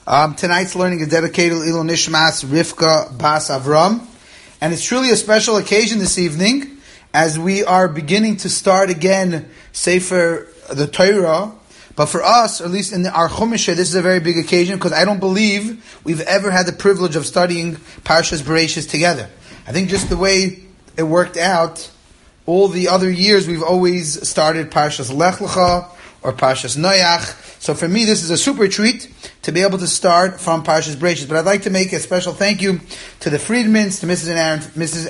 Tonight's learning is dedicated to Ilon Nishmas Rivka Bas Avram, and it's truly a special occasion this evening as we are beginning to start again Sefer the Torah. But for us, or at least in our Chumash, this is a very big occasion because I don't believe we've ever had the privilege of studying Parshas Bereishis together. I think just the way it worked out, all the other years we've always started Parshas Lech Lecha or Parshas Noach. So for me, this is a super treat to be able to start from Parshas Bereishis. But I'd like to make a special thank you to the Friedmans, to Mr. and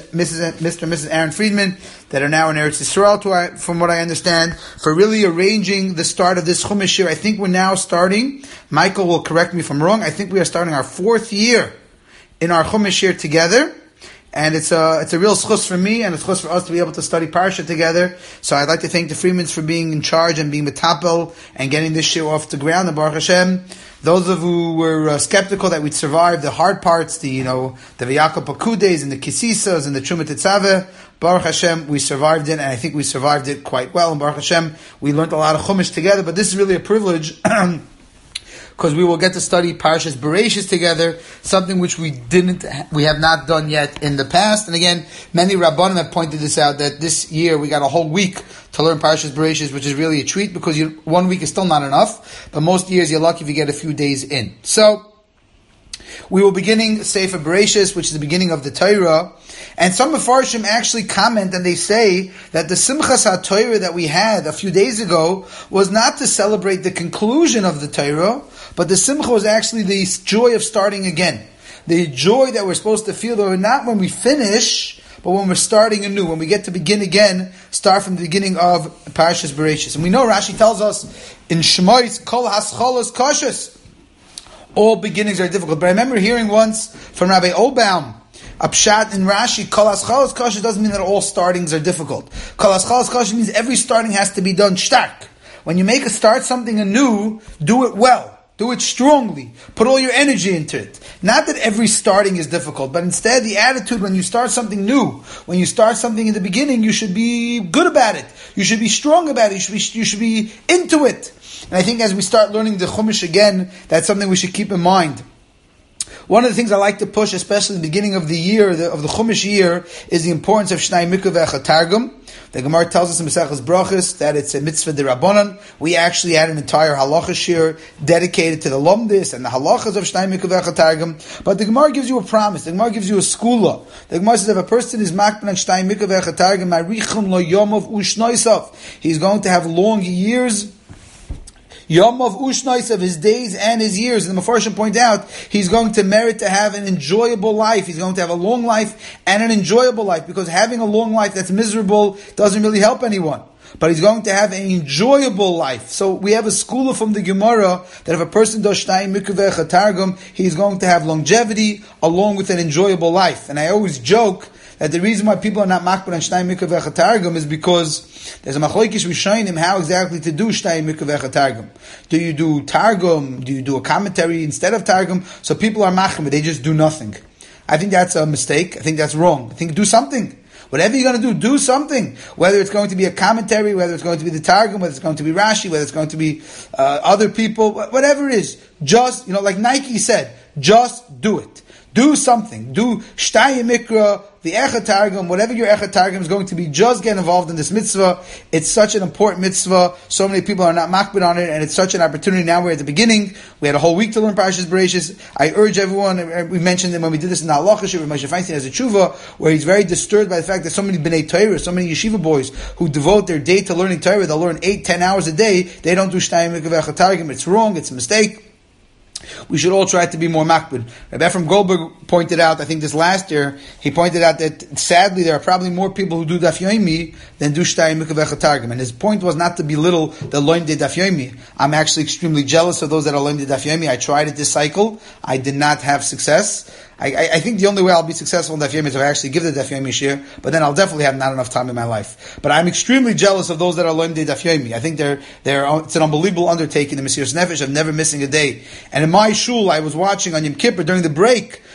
Mrs. Aaron Friedman, that are now in Eretz Yisrael, from what I understand, for really arranging the start of this Chumash year. I think we're now starting, Michael will correct me if I'm wrong, I think we are starting our 4th year in our Chumash year together. And it's a real schus for me, and it's schus for us to be able to study Parsha together. So I'd like to thank the Freemans for being in charge and being metapel and getting this show off the ground. And Baruch Hashem, those of you who were skeptical that we'd survive the hard parts, the V'yakol Pakudes and the Kisisas and the Truma Tetzaveh, Baruch Hashem, we survived it, and I think we survived it quite well. And Baruch Hashem, we learned a lot of Chumash together. But this is really a privilege because we will get to study Parshas Bereishis together, something which we have not done yet in the past. And again, many Rabbanim have pointed this out, that this year we got a whole week to learn Parshas Bereishis, which is really a treat because 1 week is still not enough, but most years you're lucky if you get a few days in. So, we will beginning Sefer Bereishis, which is the beginning of the Torah, and some Mefarshim actually comment and they say that the Simchas HaTorah that we had a few days ago was not to celebrate the conclusion of the Torah, but the Simcha was actually the joy of starting again. The joy that we're supposed to feel, though not when we finish, but when we're starting anew, when we get to begin again, start from the beginning of Parshas Bereishis. And we know Rashi tells us in Shmois, Kol Hascholos Koshes, all beginnings are difficult. But I remember hearing once from Rabbi Obaum, a pshat in Rashi, Kol Hascholos Koshes doesn't mean that all startings are difficult. Kol Hascholos Koshes means every starting has to be done stark. When you start something anew, do it well. Do it strongly. Put all your energy into it. Not that every starting is difficult, but instead the attitude when you start something new, when you start something in the beginning, you should be good about it. You should be strong about it. You should be into it. And I think as we start learning the Chumash again, that's something we should keep in mind. One of the things I like to push, especially in the beginning of the year, of the Chumash year, is the importance of Shnai Mikra Ve'echad Targum. The Gemara tells us in Maseches Brachos that it's a mitzvah d'Rabbanan. We actually had an entire halacha shir dedicated to the Lomdis and the halachas of Shnai Mikra Ve'echad Targum. But the Gemara gives you a promise. The Gemara gives you a skula. The Gemara says if a person is makban on Shnai Mikra Ve'echad Targum, Marichum lo yomov u'shnoisav, he's going to have long years, Yom of Ushnais, of his days and his years. And the Mefarshim point out, he's going to merit to have an enjoyable life. He's going to have a long life and an enjoyable life, because having a long life that's miserable doesn't really help anyone. But he's going to have an enjoyable life. So we have a skula from the Gemara that if a person does Shnai Mikra Ve'echad Targum, he's going to have longevity along with an enjoyable life. And I always joke that the reason why people are not makbar on Shnai Mikra Ve'echad Targum is because there's a machlokes rishonim how exactly to do Shnai Mikra Ve'echad Targum. Do you do Targum? Do you do a commentary instead of Targum? So people are machmer, but they just do nothing. I think that's a mistake. I think that's wrong. I think do something. Whatever you're going to do something. Whether it's going to be a commentary, whether it's going to be the Targum, whether it's going to be Rashi, whether it's going to be other people, whatever it is. Just, like Nike said, just do it. Do something. Do Shtai Mikra, the Echad Targum, whatever your Echad Targum is going to be, just get involved in this mitzvah. It's such an important mitzvah. So many people are not makbid on it, and it's such an opportunity. Now we're at the beginning. We had a whole week to learn Parshas Bereishis. I urge everyone, we mentioned that when we did this in the Halacha Shir, Moshe Feinstein has a tshuva, where he's very disturbed by the fact that so many B'nai Torah, so many yeshiva boys, who devote their day to learning Torah, they'll learn 8-10 hours a day, they don't do Shtai Mikra Ve'echad Targum. It's wrong, it's a mistake. We should all try to be more makbid. Rabbi Ephraim Goldberg pointed out, I think this last year, he pointed out that sadly there are probably more people who do Daf Yomi than do Shtai Mikra Ve'echad Targum. And his point was not to belittle the loim de Daf Yomi. I'm actually extremely jealous of those that are loim de Daf Yomi. I tried it this cycle. I did not have success. I think the only way I'll be successful in Daf Yomi is if I actually give the Daf Yomi shir, but then I'll definitely have not enough time in my life. But I'm extremely jealous of those that are loim de Daf Yomi. I think it's an unbelievable undertaking. The Mesiras Nefesh of never missing a day. And in my shul, I was watching on Yom Kippur during the break,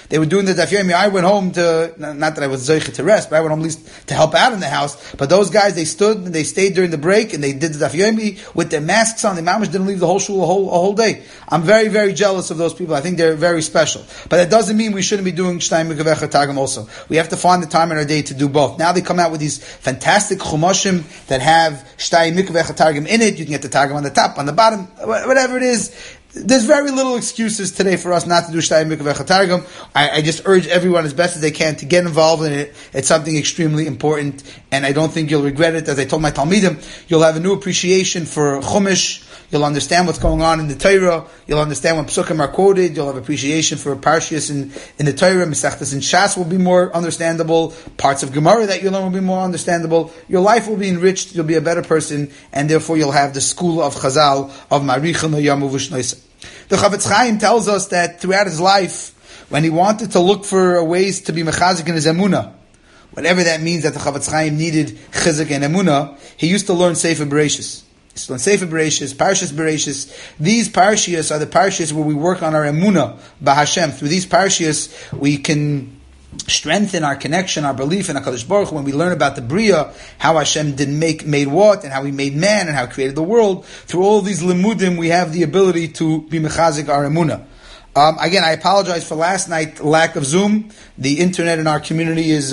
They were doing the Daf Yomi. I went home not that I was zeicha to rest, but I went home at least to help out in the house. But those guys, they stood and they stayed during the break and they did the Daf Yomi with their masks on. The mamash didn't leave the whole shul a whole day. I'm very, very jealous of those people. I think they're very special. But that doesn't mean we shouldn't be doing Shtayim Mikvecha Targum also. We have to find the time in our day to do both. Now they come out with these fantastic chumashim that have Shtayim Mikvecha Targum in it. You can get the Targum on the top, on the bottom, whatever it is. There's very little excuses today for us not to do Shtayim Mikvecha Targum. I just urge everyone as best as they can to get involved in it. It's something extremely important, and I don't think you'll regret it. As I told my Talmidim, you'll have a new appreciation for Chumash. You'll understand what's going on in the Torah. You'll understand when Psukim are quoted. You'll have appreciation for Parshias in the Torah. Mesechtas and Shas will be more understandable. Parts of Gemara that you learn will be more understandable. Your life will be enriched. You'll be a better person, and therefore you'll have the school of Chazal of Marichim Yamu V'Shnoisa. The Chavetz Chaim tells us that throughout his life, when he wanted to look for ways to be mechazik in his emunah, whatever that means that the Chavetz Chaim needed chizuk and emunah, he used to learn Sefer Bereshis. He used to learn Sefer Bereshis, Parshas Bereshis. These parshias are the parshias where we work on our emunah, b'Hashem. Through these parshias, we can strengthen our connection, our belief in HaKadosh Baruch Hu. When we learn about the Bria, how Hashem made what, and how He made man, and how He created the world, through all these limudim, we have the ability to be mechazik our emunah. Again, I apologize for last night, lack of Zoom. The internet in our community is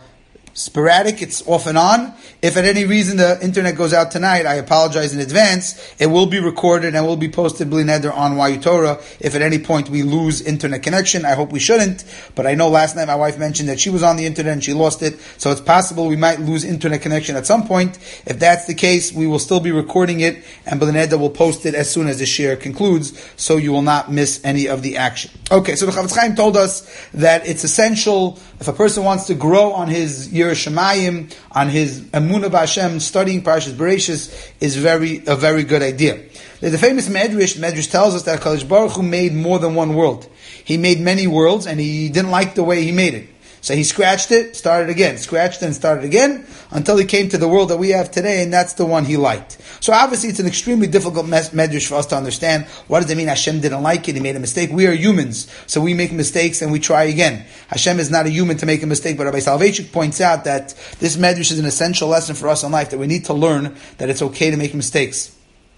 sporadic, it's off and on. If at any reason the internet goes out tonight, I apologize in advance. It will be recorded and will be posted Bli Neder on YU Torah. If at any point we lose internet connection, I hope we shouldn't, but I know last night my wife mentioned that she was on the internet and she lost it, so it's possible we might lose internet connection at some point. If that's the case, we will still be recording it and Bli Neder will post it as soon as the share concludes, so you will not miss any of the action. Okay, so the Chavetz Chaim told us that it's essential, if a person wants to grow on his Yireh Shamayim, on his Emunah B'Hashem, studying Parshas Bereshis is a very good idea. There's a famous Medrash. The Medrash tells us that HaKadosh Baruch Hu made more than one world. He made many worlds, and He didn't like the way He made it. So He scratched it, started again, scratched it and started again, until He came to the world that we have today, and that's the one He liked. So obviously it's an extremely difficult medrash for us to understand. What does it mean Hashem didn't like it, He made a mistake? We are humans, so we make mistakes and we try again. Hashem is not a human to make a mistake, but Rabbi Soloveitchik points out that this medrash is an essential lesson for us in life, that we need to learn that it's okay to make mistakes.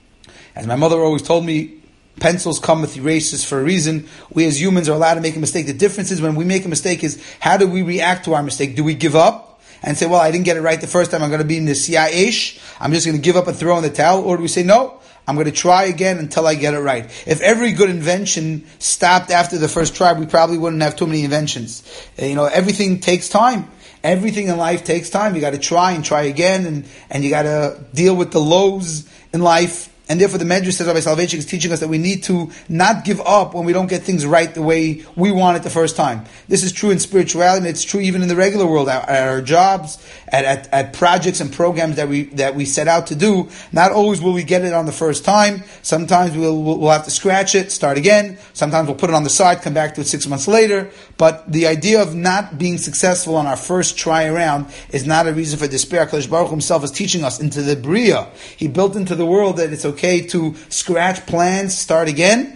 As my mother always told me, pencils come with erasers for a reason. We as humans are allowed to make a mistake. The difference is when we make a mistake is, how do we react to our mistake? Do we give up and say, well, I didn't get it right the first time, I'm going to be in the Siyah-ish, I'm just going to give up and throw in the towel? Or do we say, no, I'm going to try again until I get it right? If every good invention stopped after the first try, we probably wouldn't have too many inventions. Everything takes time. Everything in life takes time. You got to try and try again, and you got to deal with the lows in life. And therefore the Medrash, says Rabbi Soloveitchik, is teaching us that we need to not give up when we don't get things right the way we want it the first time. This is true in spirituality, and it's true even in the regular world, at our jobs, at projects and programs that we set out to do. Not always will we get it on the first time. Sometimes we'll have to scratch it, start again. Sometimes we'll put it on the side, come back to it 6 months later. But the idea of not being successful on our first try around is not a reason for despair. HaKadosh Baruch Hu Himself is teaching us into the Bria. He built into the world that it's okay to scratch plans, start again,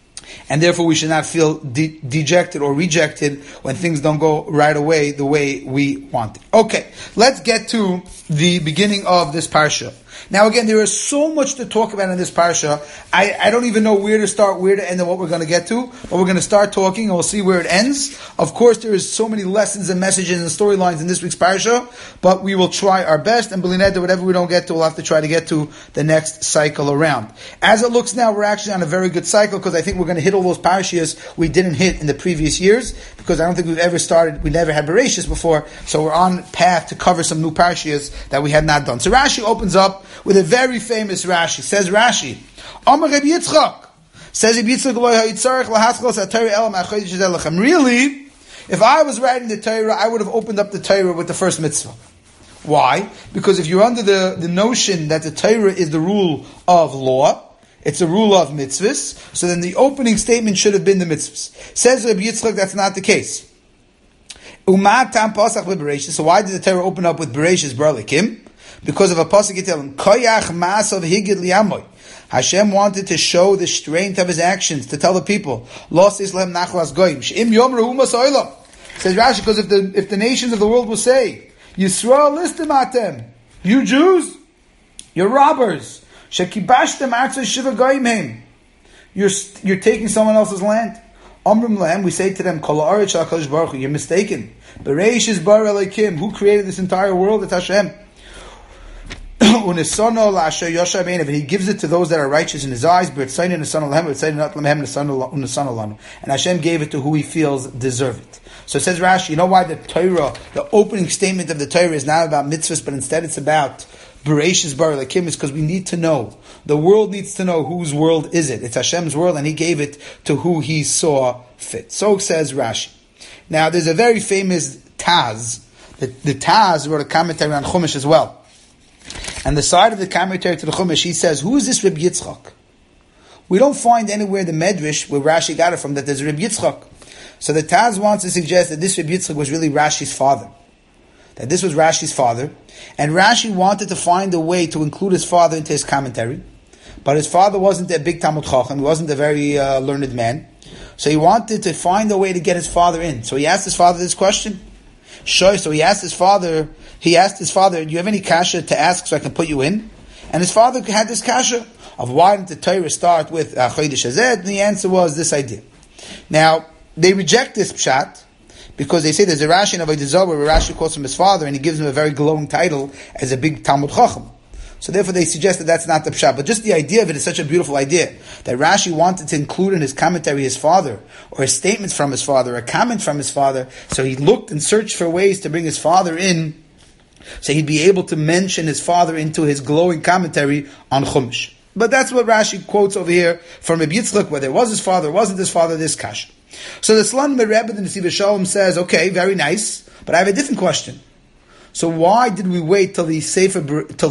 and therefore we should not feel dejected or rejected when things don't go right away the way we want it. Okay, let's get to the beginning of this parsha. Now again, there is so much to talk about in this parsha. I don't even know where to start, where to end, and what we're going to get to. But we're going to start talking, and we'll see where it ends. Of course, there is so many lessons and messages and storylines in this week's parsha, but we will try our best. And Bli Neder, whatever we don't get to, we'll have to try to get to the next cycle around. As it looks now, we're actually on a very good cycle, because I think we're going to hit all those parashas we didn't hit in the previous years, because I don't think we never had Bereshis before, so we're on path to cover some new parashas that we had not done. So Rashi opens up with a very famous Rashi. Says Rashi, Amar Reb Yitzchak, says Reb Yitzchak, really, if I was writing the Torah, I would have opened up the Torah with the first mitzvah. Why? Because if you're under the notion that the Torah is the rule of law, it's a rule of mitzvahs, so then the opening statement should have been the mitzvahs. Says Reb Yitzchak, that's not the case. So why did the Torah open up with Bereshis Bar Elikim? Because of a pasuk you tell him, Koyach Maasav Higid Liamoy. Hashem wanted to show the strength of His actions, to tell the people, Los Islam Nachlas Goyim, She'im Yomru Umas Oilam. Says Rashi, because if the nations of the world will say, Yisrael Listematem, you Jews, you're robbers, Shekibashtem Atzah Shiva Goyim Heim, you're taking someone else's land. Amrim Lahem, we say to them, Kol Ha'aretz Shel HaKadosh Baruch Hu, you're mistaken. Bereish is Bar Elokim, who created this entire world? It's Hashem. And He gives it to those that are righteous in His eyes. And Hashem gave it to who He feels deserve it. So it says Rashi, you know why the Torah, the opening statement of the Torah is not about mitzvahs, but instead it's about Bereshis Bar Elokim, is because we need to know. The world needs to know whose world is it. It's Hashem's world, and He gave it to who He saw fit. So says Rashi. Now, there's a very famous Taz. The Taz wrote a commentary on Chumash as well. And the side of the commentary to the Chumash, he says, who is this Reb Yitzchak? We don't find anywhere in the Medrash where Rashi got it from that there's a Reb Yitzchak. So the Taz wants to suggest that this Reb Yitzchak was really Rashi's father. That this was Rashi's father. And Rashi wanted to find a way to include his father into his commentary. But his father wasn't a big Talmud Chacham. He wasn't a very learned man. So he wanted to find a way to get his father in. So he asked his father this question. So he asked his father, do you have any kasha to ask so I can put you in? And his father had this kasha of why didn't the Torah start with Chodesh Hazeh? And the answer was this idea. Now, they reject this pshat because they say there's a Rashi in Avodah Zarah where Rashi calls him his father and he gives him a very glowing title as a big Talmud Chacham. So therefore they suggest that that's not the pshat. But just the idea of it is such a beautiful idea that Rashi wanted to include in his commentary his father, or his statements from his father, a comment from his father. So he looked and searched for ways to bring his father in, so he'd be able to mention his father into his glowing commentary on Chumash. But that's what Rashi quotes over here from Reb Yitzchak, whether it was his father, wasn't his father, this kash. So the Slan Rebbe, the Nesiv Shalom, says, okay, very nice, but I have a different question. So why did we wait till Sefer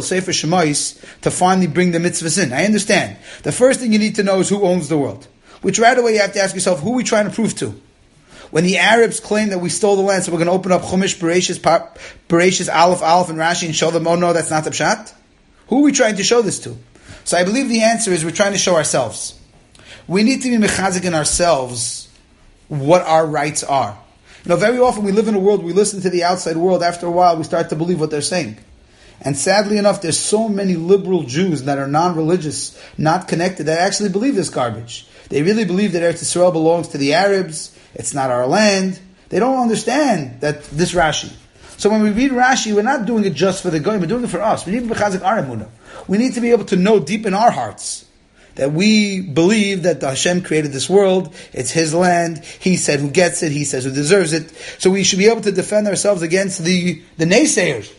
Shemais to finally bring the mitzvahs in? I understand. The first thing you need to know is who owns the world. Which right away you have to ask yourself, who are we trying to prove to? When the Arabs claim that we stole the land, so we're going to open up Chumash, Bereshis, Aleph, and Rashi and show them, oh no, that's not the pshat? Who are we trying to show this to? So I believe the answer is we're trying to show ourselves. We need to be mechazik in ourselves what our rights are. You know, very often we live in a world, we listen to the outside world, after a while we start to believe what they're saying. And sadly enough, there's so many liberal Jews that are non-religious, not connected, that actually believe this garbage. They really believe that Eretz Yisrael belongs to the Arabs, it's not our land. They don't understand that this Rashi. So when we read Rashi, we're not doing it just for the goyim, we're doing it for us. We need to be chazik our emunah. We need to be able to know deep in our hearts that we believe that Hashem created this world, it's His land, He said who gets it, He says who deserves it. So we should be able to defend ourselves against the naysayers.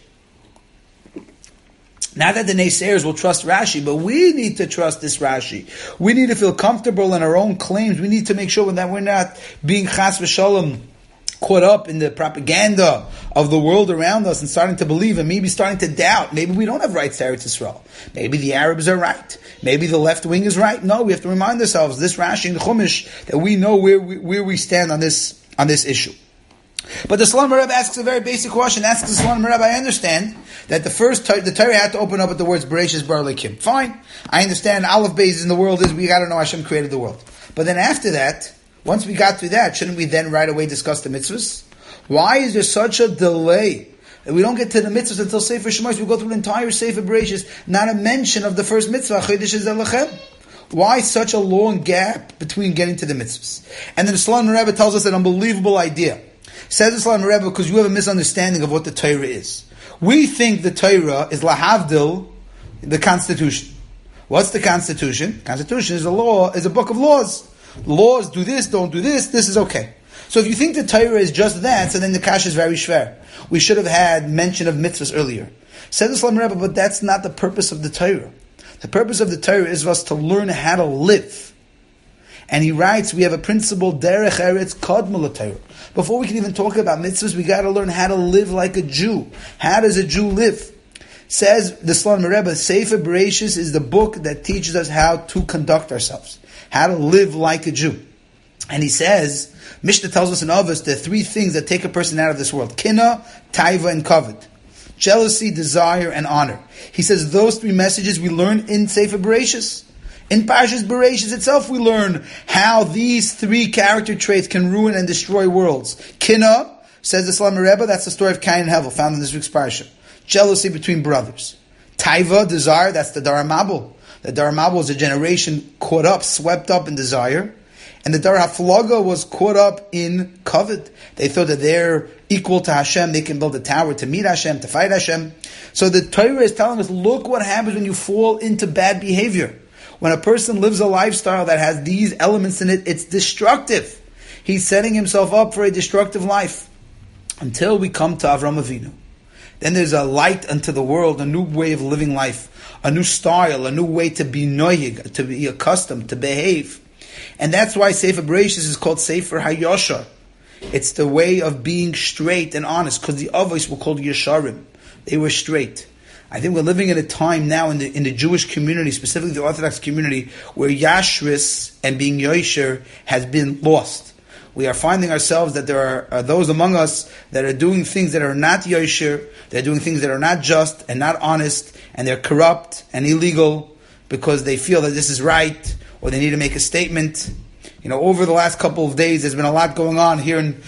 Not that the naysayers will trust Rashi, but we need to trust this Rashi. We need to feel comfortable in our own claims. We need to make sure that we're not being chas v'shalom caught up in the propaganda of the world around us and starting to believe and maybe starting to doubt. Maybe we don't have rights to Eretz Yisrael. Maybe the Arabs are right. Maybe the left wing is right. No, we have to remind ourselves, this Rashi and Chumash, that we know where we stand on this issue. But the Shalom Rebbe asks a very basic question. Asks the Shalom Rebbe, I understand that the Torah had to open up with the words Bereshis Bar Elokim. Fine. I understand Aleph Beis in the world is we got to know Hashem created the world. But then after that, once we got through that, shouldn't we then right away discuss the mitzvahs? Why is there such a delay? We don't get to the mitzvahs until Sefer Shemais. We go through the entire Sefer Bereshis, not a mention of the first mitzvah, Chodesh Hazeh. Why such a long gap between getting to the mitzvahs? And then the Shalom Rebbe tells us an unbelievable idea. Says the Shalom Rebbe because you have a misunderstanding of what the Torah is. We think the Torah is lahavdil, the Constitution. What's the Constitution? Constitution is a law, is a book of laws. Laws, do this, don't do this is okay. So if you think the Torah is just that, so then the kash is very shver. We should have had mention of mitzvahs earlier. Says the Shalom Rebbe, but that's not the purpose of the Torah. The purpose of the Torah is for us to learn how to live. And he writes, we have a principle, derech eretz kadma Torah. Before we can even talk about mitzvahs, we got to learn how to live like a Jew. How does a Jew live? Says the Shalom Rebbe, Sefer Bereshis is the book that teaches us how to conduct ourselves, how to live like a Jew. And he says, Mishnah tells us in Avos, there are three things that take a person out of this world: kina, taiva, and kavod. Jealousy, desire, and honor. He says those three messages we learn in Sefer Bereshis. In Parshas Bereishis itself, we learn how these three character traits can ruin and destroy worlds. Kina, says the Slama Rebbe, that's the story of Cain and Hevel, found in this week's Parsha. Jealousy between brothers. Taiva, desire, that's the Dar Mabul. The Dar Mabul is a generation caught up, swept up in desire. And the Dar HaFlaga was caught up in covet. They thought that they're equal to Hashem, they can build a tower to meet Hashem, to fight Hashem. So the Torah is telling us, look what happens when you fall into bad behavior. When a person lives a lifestyle that has these elements in it, it's destructive. He's setting himself up for a destructive life. Until we come to Avram Avinu. Then there's a light unto the world, a new way of living life, a new style, a new way to be noyig, to be accustomed, to behave. And that's why Sefer Bereishis is called Sefer HaYoshar. It's the way of being straight and honest, because the Avos were called Yesharim. They were straight. I think we're living in a time now in the Jewish community, specifically the Orthodox community, where Yashris and being Yosher has been lost. We are finding ourselves that there are those among us that are doing things that are not Yosher, they're doing things that are not just and not honest, and they're corrupt and illegal because they feel that this is right, or they need to make a statement. Over the last couple of days, there's been a lot going on here in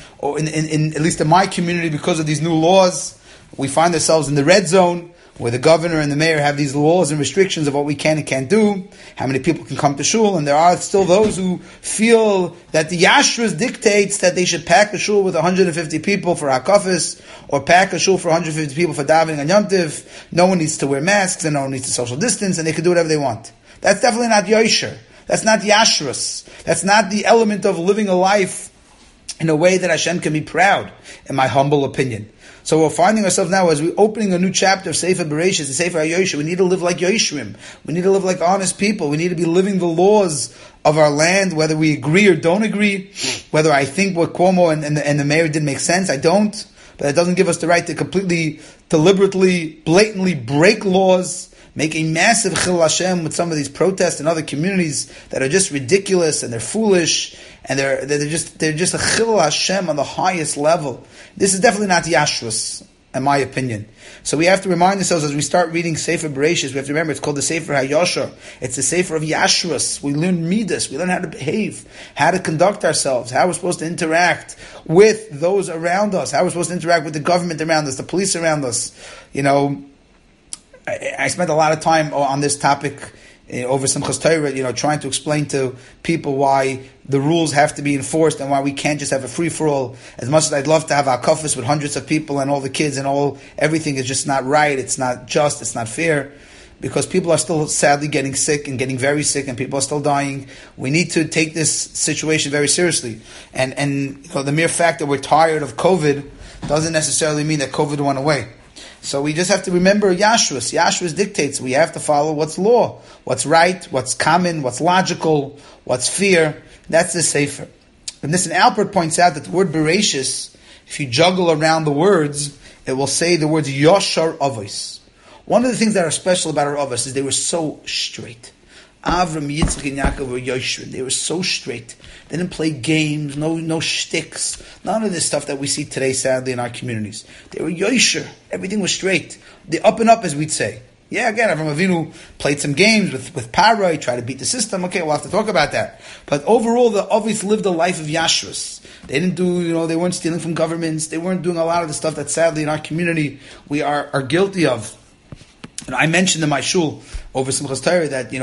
at least in my community because of these new laws. We find ourselves in the red zone, where the governor and the mayor have these laws and restrictions of what we can and can't do, how many people can come to shul, and there are still those who feel that the Yashrus dictates that they should pack a shul with 150 people for Hakafis, or pack a shul for 150 people for davening on Yom Tiv. No one needs to wear masks, and no one needs to social distance, and they can do whatever they want. That's definitely not Yosher. That's not Yashrus. That's not the element of living a life in a way that Hashem can be proud, in my humble opinion. So we're finding ourselves now, as we're opening a new chapter of Sefer Bereishis, the Sefer HaYosher, we need to live like Yoshrim. We need to live like honest people. We need to be living the laws of our land, whether we agree or don't agree, whether I think what Cuomo and the mayor did make sense, I don't. But it doesn't give us the right to completely, deliberately, blatantly break laws, make a massive Chil Hashem with some of these protests in other communities that are just ridiculous and they're foolish and they're just a Chil Hashem on the highest level. This is definitely not Yashrus, in my opinion. So we have to remind ourselves as we start reading Sefer Bereishis, we have to remember it's called the Sefer HaYoshar. It's the Sefer of Yashrus. We learn Midas. We learn how to behave, how to conduct ourselves, how we're supposed to interact with those around us, how we're supposed to interact with the government around us, the police around us. I spent a lot of time on this topic over Simchas Torah, trying to explain to people why the rules have to be enforced and why we can't just have a free-for-all. As much as I'd love to have our kafis with hundreds of people and all the kids and everything is just not right, it's not just, it's not fair, because people are still sadly getting sick and getting very sick and people are still dying. We need to take this situation very seriously. And the mere fact that we're tired of COVID doesn't necessarily mean that COVID went away. So we just have to remember Yashrus. Yashrus dictates we have to follow what's law, what's right, what's common, what's logical, what's fair. That's the Sefer. And this, and Alpert points out that the word Bereishis, if you juggle around the words, it will say the words Yoshar Avos. One of the things that are special about our Avos is they were so straight. Avram, Yitzchak, and Yaakov were Yoshrin. They were so straight. They didn't play games, no shticks, none of this stuff that we see today, sadly, in our communities. They were Yosher. Everything was straight. The up and up, as we'd say. Yeah, again, Avram Avinu played some games with Paroi, tried to beat the system. Okay, we'll have to talk about that. But overall, the Avos lived a life of Yashrus. They didn't do, they weren't stealing from governments. They weren't doing a lot of the stuff that, sadly, in our community, we are guilty of. And I mentioned in my shul over Simchas Torah that,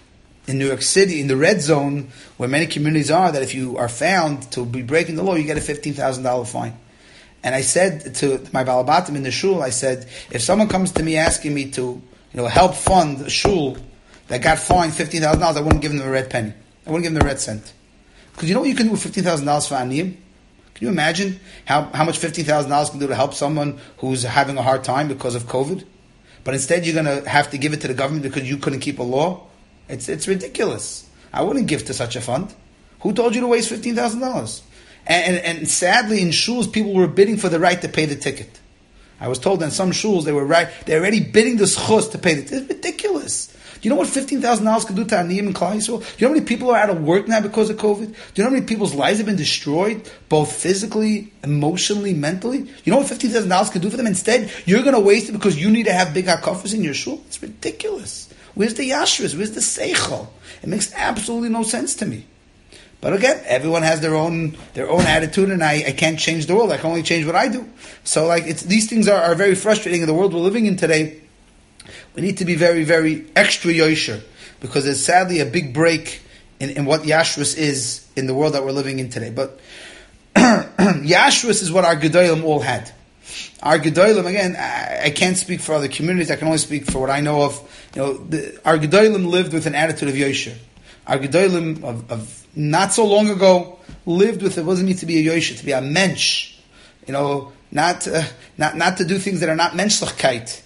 in New York City, in the red zone, where many communities are, that if you are found to be breaking the law, you get a $15,000 fine. And I said to my balabatim in the shul, I said, if someone comes to me asking me to, help fund a shul that got fined $15,000, I wouldn't give them a red penny. I wouldn't give them a red cent. Because you know what you can do with $15,000 for Aniyim? Can you imagine how much $15,000 can do to help someone who's having a hard time because of COVID? But instead you're going to have to give it to the government because you couldn't keep a law? It's ridiculous. I wouldn't give to such a fund. Who told you to waste $15,000? And sadly, in shuls, people were bidding for the right to pay the ticket. I was told in some shuls they're already bidding the schus to pay the ticket. It's ridiculous. Do you know what $15,000 can do to Aniyim and Klal Yisrael? Do you know how many people are out of work now because of COVID? Do you know how many people's lives have been destroyed, both physically, emotionally, mentally? You know what $15,000 can do for them? Instead, you're going to waste it because you need to have big hakafas in your shul? It's ridiculous. Where's the yashras? Where's the seichel? It makes absolutely no sense to me. But again, everyone has their own attitude, and I can't change the world. I can only change what I do. So these things are very frustrating in the world we're living in today. We need to be very, very extra yosher, because there's sadly a big break in what yashrus is in the world that we're living in today. But yashrus is what our gedolim all had. Our gedolim, again, I can't speak for other communities. I can only speak for what I know of. Our gedolim lived with an attitude of yosher. Our gedolim of not so long ago lived with, it wasn't need to be a yosher, to be a mensch. Not to do things that are not menschlichkeit.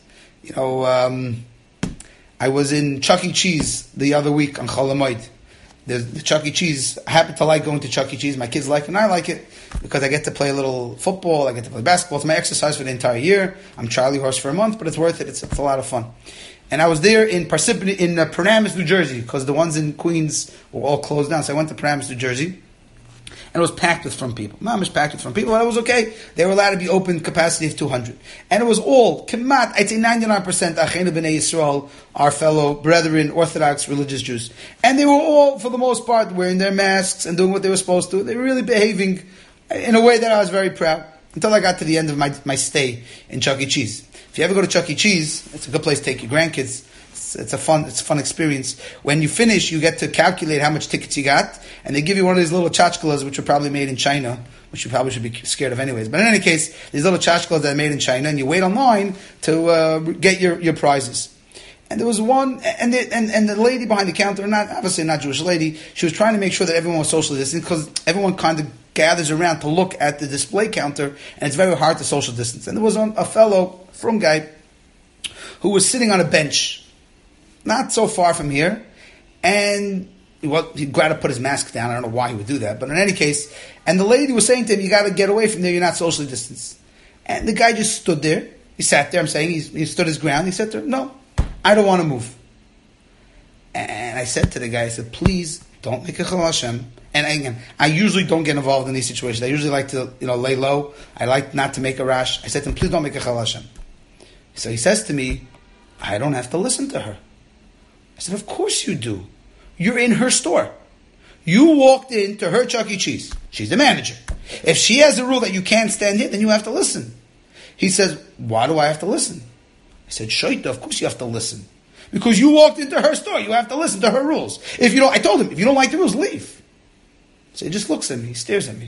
I was in Chuck E. Cheese the other week on Chol Hamoed. The Chuck E. Cheese, I happen to like going to Chuck E. Cheese. My kids like it, and I like it because I get to play a little football, I get to play basketball. It's my exercise for the entire year. I'm Charlie horse for a month, but it's worth it. It's a lot of fun. And I was there in Paramus, New Jersey, because the ones in Queens were all closed down. So I went to Paramus, New Jersey, and it was packed with from people. Mom was packed with from people, and it was okay. They were allowed to be open capacity of 200. And it was all, Kemat, I'd say 99% Achenu B'nai Yisrael, our fellow brethren, Orthodox religious Jews. And they were all, for the most part, wearing their masks and doing what they were supposed to. They were really behaving in a way that I was very proud, until I got to the end of my stay in Chuck E. Cheese. If you ever go to Chuck E. Cheese, it's a good place to take your grandkids. It's a fun experience. When you finish, you get to calculate how much tickets you got, and they give you one of these little tchotchkes, which are probably made in China, which you probably should be scared of anyways. But in any case, these little tchotchkes that are made in China, and you wait online to get your prizes. And there was one, and the lady behind the counter, obviously not Jewish lady, she was trying to make sure that everyone was socially distant, because everyone kind of gathers around to look at the display counter, and it's very hard to social distance. And there was a fellow, from guy, who was sitting on a bench, not so far from here, and he'd got to put his mask down. I don't know why he would do that, but in any case, and the lady was saying to him, you got to get away from there, you're not socially distanced. And the guy just stood there. He sat there, I'm saying, he stood his ground. He said to her, no, I don't want to move. And I said to the guy, I said, please don't make a Chilul Hashem. And again, I usually don't get involved in these situations. I usually like to, lay low. I like not to make a rash. I said to him, please don't make a Chilul Hashem. So he says to me, I don't have to listen to her. I said, of course you do. You're in her store. You walked into her Chuck E. Cheese. She's the manager. If she has a rule that you can't stand here, then you have to listen. He says, why do I have to listen? I said, Shaita, of course you have to listen. Because you walked into her store, you have to listen to her rules. I told him, if you don't like the rules, leave. So he just looks at me, he stares at me.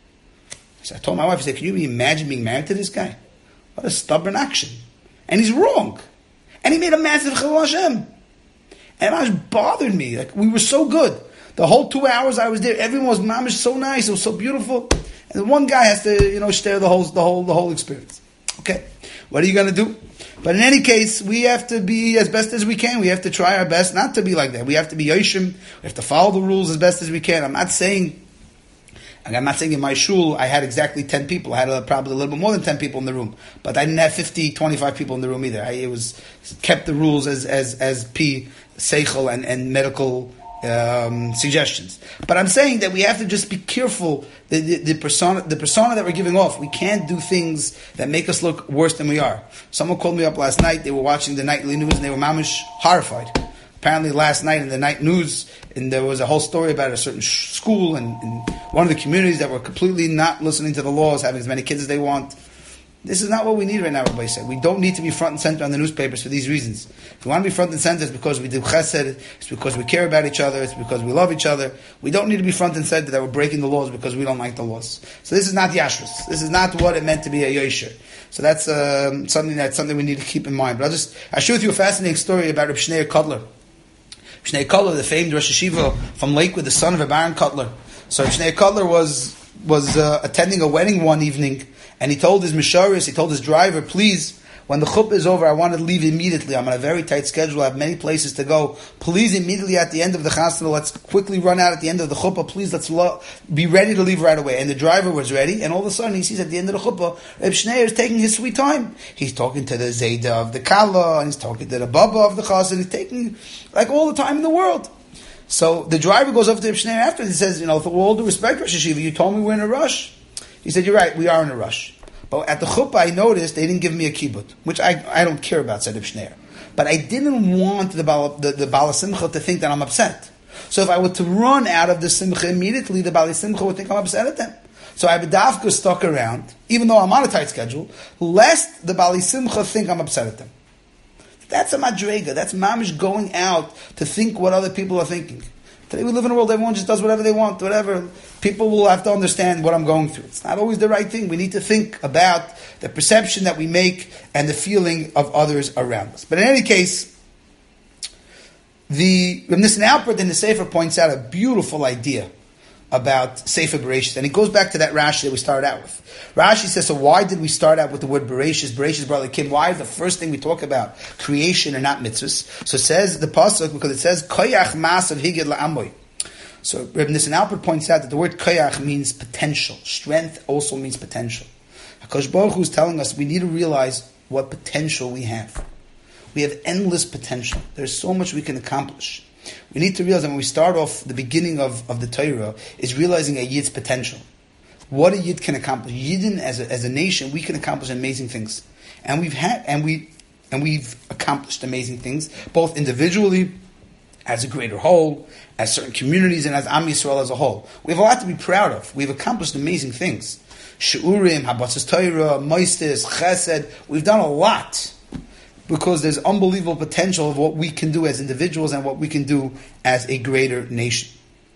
I told my wife, I said, can you imagine being married to this guy? What a stubborn action. And he's wrong. And he made a massive Chilul Hashem. And it just bothered me. We were so good. The whole 2 hours I was there, everyone was mamish so nice, it was so beautiful. And one guy has to, share the whole experience. Okay. What are you going to do? But in any case, we have to be as best as we can. We have to try our best not to be like that. We have to be yoshim. We have to follow the rules as best as we can. I'm not saying in my shul I had exactly 10 people. I had probably a little bit more than 10 people in the room. But I didn't have 50, 25 people in the room either. It was kept the rules as P, seichel, and medical suggestions. But I'm saying that we have to just be careful. The persona that we're giving off, we can't do things that make us look worse than we are. Someone called me up last night. They were watching the nightly news and they were mamish horrified. Apparently last night in the night news, and there was a whole story about a certain school and one of the communities that were completely not listening to the laws, having as many kids as they want. This is not what we need right now, everybody said. We don't need to be front and center on the newspapers for these reasons. If we want to be front and center, it's because we do chesed, it's because we care about each other, it's because we love each other. We don't need to be front and center that we're breaking the laws because we don't like the laws. So this is not yashrus. This is not what it meant to be a yosher. So that's something we need to keep in mind. But I'll share with you a fascinating story about Reb Shneur Kotler. Shneur Kotler, the famed Rosh Hashiva from Lakewood, the son of Reb Aaron Kotler. So Shneur Kotler was attending a wedding one evening, and he told his misharis, he told his driver, please, when the chuppah is over, I want to leave immediately. I'm on a very tight schedule. I have many places to go. Please, immediately at the end of the chasna, let's quickly run out at the end of the chuppah. Please, let's be ready to leave right away. And the driver was ready, and all of a sudden he sees at the end of the chuppah, Reb Shneur is taking his sweet time. He's talking to the Zayda of the Kala, and he's talking to the Baba of the Chassid. He's taking all the time in the world. So the driver goes over to Reb Shneur after and he says, with all due respect, Rosh Hashiva, you told me we're in a rush. He said, you're right, we are in a rush. But at the chuppah, I noticed they didn't give me a kibbut, which I don't care about, said Reb Shneur. but I didn't want the Baal Simcha to think that I'm upset. So if I were to run out of the Simcha immediately, the Baal Simcha would think I'm upset at them. So I b'davka stuck around, even though I'm on a tight schedule, lest the Baal Simcha think I'm upset at them. That's a madrega. That's mamish going out to think what other people are thinking. Today we live in a world everyone just does whatever they want, whatever. People will have to understand what I'm going through. It's not always the right thing. We need to think about the perception that we make and the feeling of others around us. But in any case, the Reb Nissen Alpert in the Sefer points out a beautiful idea about Sefer Bereshis, and it goes back to that Rashi that we started out with. Rashi says, so why did we start out with the word Bereshis? Bereshis Bar Elokim. Why is the first thing we talk about creation and not mitzvahs? So it says the pasuk because it says Koyach Masav Higid LaAmoy. So Reb Nissen Alpert points out that the word Koyach means potential. Strength also means potential. HaKadosh Baruch Hu is telling us we need to realize what potential we have. We have endless potential. There's so much we can accomplish. We need to realize that when we start off, the beginning of the Torah is realizing a Yid's potential. What a Yid can accomplish. Yidden as a nation, we can accomplish amazing things. And we've accomplished amazing things, both individually, as a greater whole, as certain communities, and as Am Yisrael as a whole. We have a lot to be proud of. We've accomplished amazing things. She'urim, Habatzas Torah, Moistis, Chesed. We've done a lot. Because there's unbelievable potential of what we can do as individuals and what we can do as a greater nation.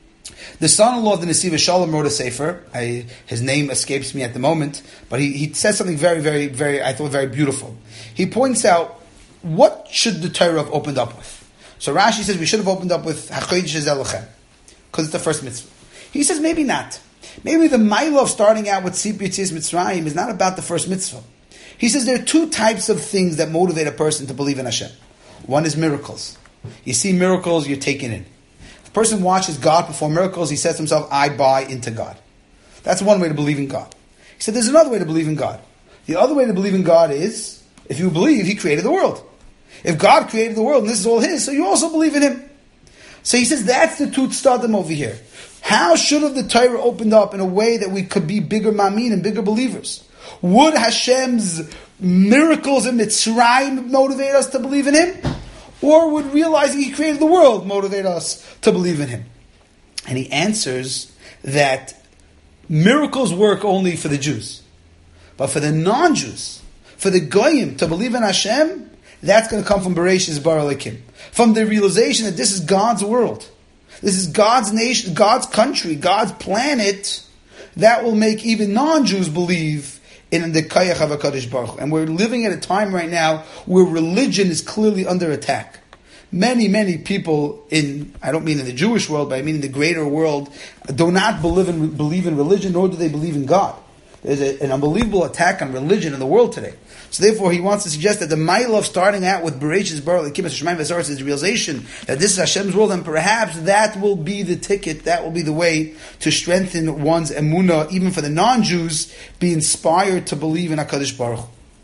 The son-in-law of the Nesiva Shalom wrote a sefer. His name escapes me at the moment, but he says something very, very, very, I thought very beautiful. He points out, what should the Torah have opened up with? So Rashi says we should have opened up with HaChodesh Elochem, because it's the first mitzvah. He says maybe not. Maybe the ma'ila of starting out with Tzip Yetzias Mitzrayim is not about the first mitzvah. He says there are two types of things that motivate a person to believe in Hashem. One is miracles. You see miracles, you're taken in. If a person watches God perform miracles, he says to himself, I buy into God. That's one way to believe in God. He said there's another way to believe in God. The other way to believe in God is, if you believe He created the world. If God created the world and this is all His, so you also believe in Him. So he says that's the Tut Stadim over here. How should have the Torah opened up in a way that we could be bigger mamin and bigger believers? Would Hashem's miracles in Mitzrayim motivate us to believe in Him? Or would realizing He created the world motivate us to believe in Him? And he answers that miracles work only for the Jews. But for the non-Jews, for the Goyim to believe in Hashem, that's going to come from Bereshis Bar Elokim. From the realization that this is God's world. This is God's nation, God's country, God's planet. That will make even non-Jews believe in the Kayach of HaKadosh Baruch Hu. And we're living at a time right now where religion is clearly under attack. Many, many people I don't mean in the Jewish world, but I mean in the greater world, do not believe in religion, nor do they believe in God. There's an unbelievable attack on religion in the world today. So therefore, he wants to suggest that the mile of starting out with Bereshis Bar Elokim Shemayim V'Aretz is the realization that this is Hashem's world, and perhaps that will be the ticket, that will be the way to strengthen one's emunah, even for the non-Jews, be inspired to believe in HaKadosh Baruch Hu.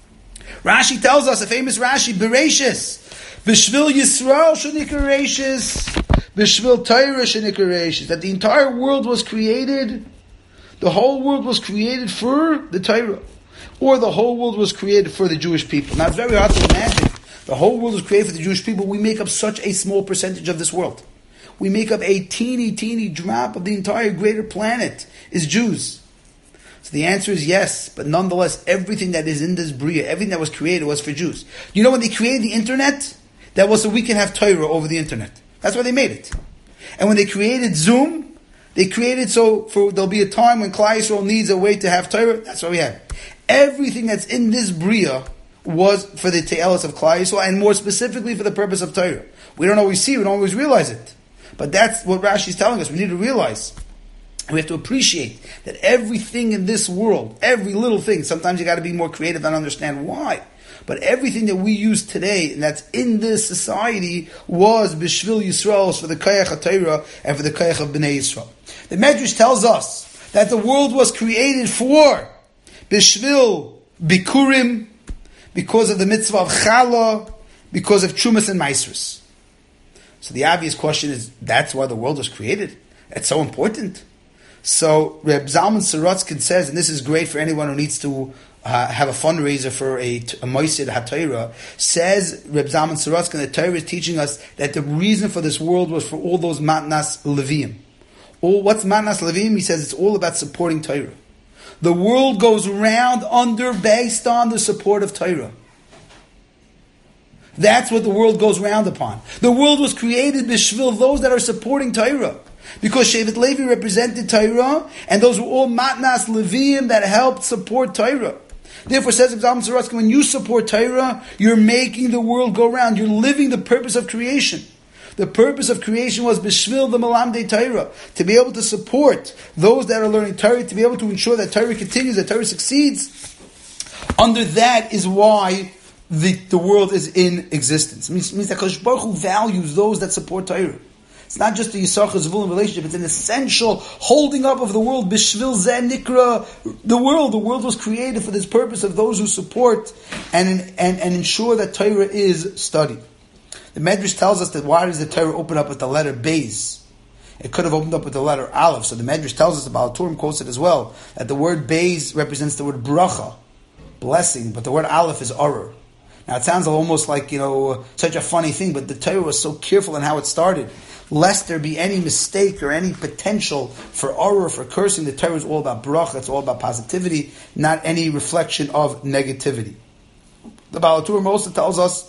Rashi tells us, a famous Rashi, Bereshis, B'Shvil Yisrael Shenikar Bereshis, B'Shvil Torah Shenikar Bereshis, that the entire world was created, the whole world was created for the Torah. Or the whole world was created for the Jewish people. Now it's very hard to imagine. The whole world was created for the Jewish people. We make up such a small percentage of this world. We make up a teeny drop of the entire greater planet is Jews. So the answer is yes, but nonetheless, everything that is in this Bria, everything that was created was for Jews. You know when they created the internet? That was so we can have Torah over the internet. That's why they made it. And when they created Zoom, they created so there'll be a time when Klal Yisrael needs a way to have Torah. That's what we have. Everything that's in this Bria was for the Te'elos of Klal Yisrael, and more specifically for the purpose of Torah. We don't always see, we don't always realize it. But that's what Rashi is telling us. We need to realize. We have to appreciate that everything in this world, every little thing, sometimes you got to be more creative and understand why. But everything that we use today, and that's in this society, was B'Shvil Yisrael, for the Kayach HaTorah and for the Kayach of Bnei Yisrael. The Medrash tells us that the world was created for B'Shvil Bikurim, because of the mitzvah of Chala, because of Trumas and Maasros. So the obvious question is, that's why the world was created? That's so important. So Reb Zalman Sorotzkin says, and this is great for anyone who needs to have a fundraiser for a Moisid HaTorah, says Reb Zalman Sorotzkin, the Torah is teaching us that the reason for this world was for all those Matnas Levim. What's Matnas Levim? He says it's all about supporting Torah. The world goes round based on the support of Torah. That's what the world goes round upon. The world was created b'shvil those that are supporting Torah. Because Shevet Levi represented Torah, and those were all Matnas Levim that helped support Torah. Therefore, says Zalman Sorotzkin, when you support Torah, you're making the world go round. You're living the purpose of creation. The purpose of creation was b'shvil the Malamdei Torah, to be able to support those that are learning Torah, to be able to ensure that Torah continues, that Torah succeeds. Under that is why the world is in existence. It means that Kadosh Baruch Hu values those that support Torah. It's not just a Yisachar Zvulun relationship, it's an essential holding up of the world. Bishvil Zeh Nikra, the world was created for this purpose of those who support and ensure that Torah is studied. The Medrash tells us that why does the Torah open up with the letter Beis? It could have opened up with the letter Aleph. So the Medrash tells us, the Baal Turim quotes it as well, that the word Beis represents the word bracha, blessing, but the word Aleph is Arur. Now it sounds almost like, such a funny thing, but the Torah was so careful in how it started. Lest there be any mistake or any potential for Arur, for cursing, the Torah is all about bracha, it's all about positivity, not any reflection of negativity. The Baal Turim also tells us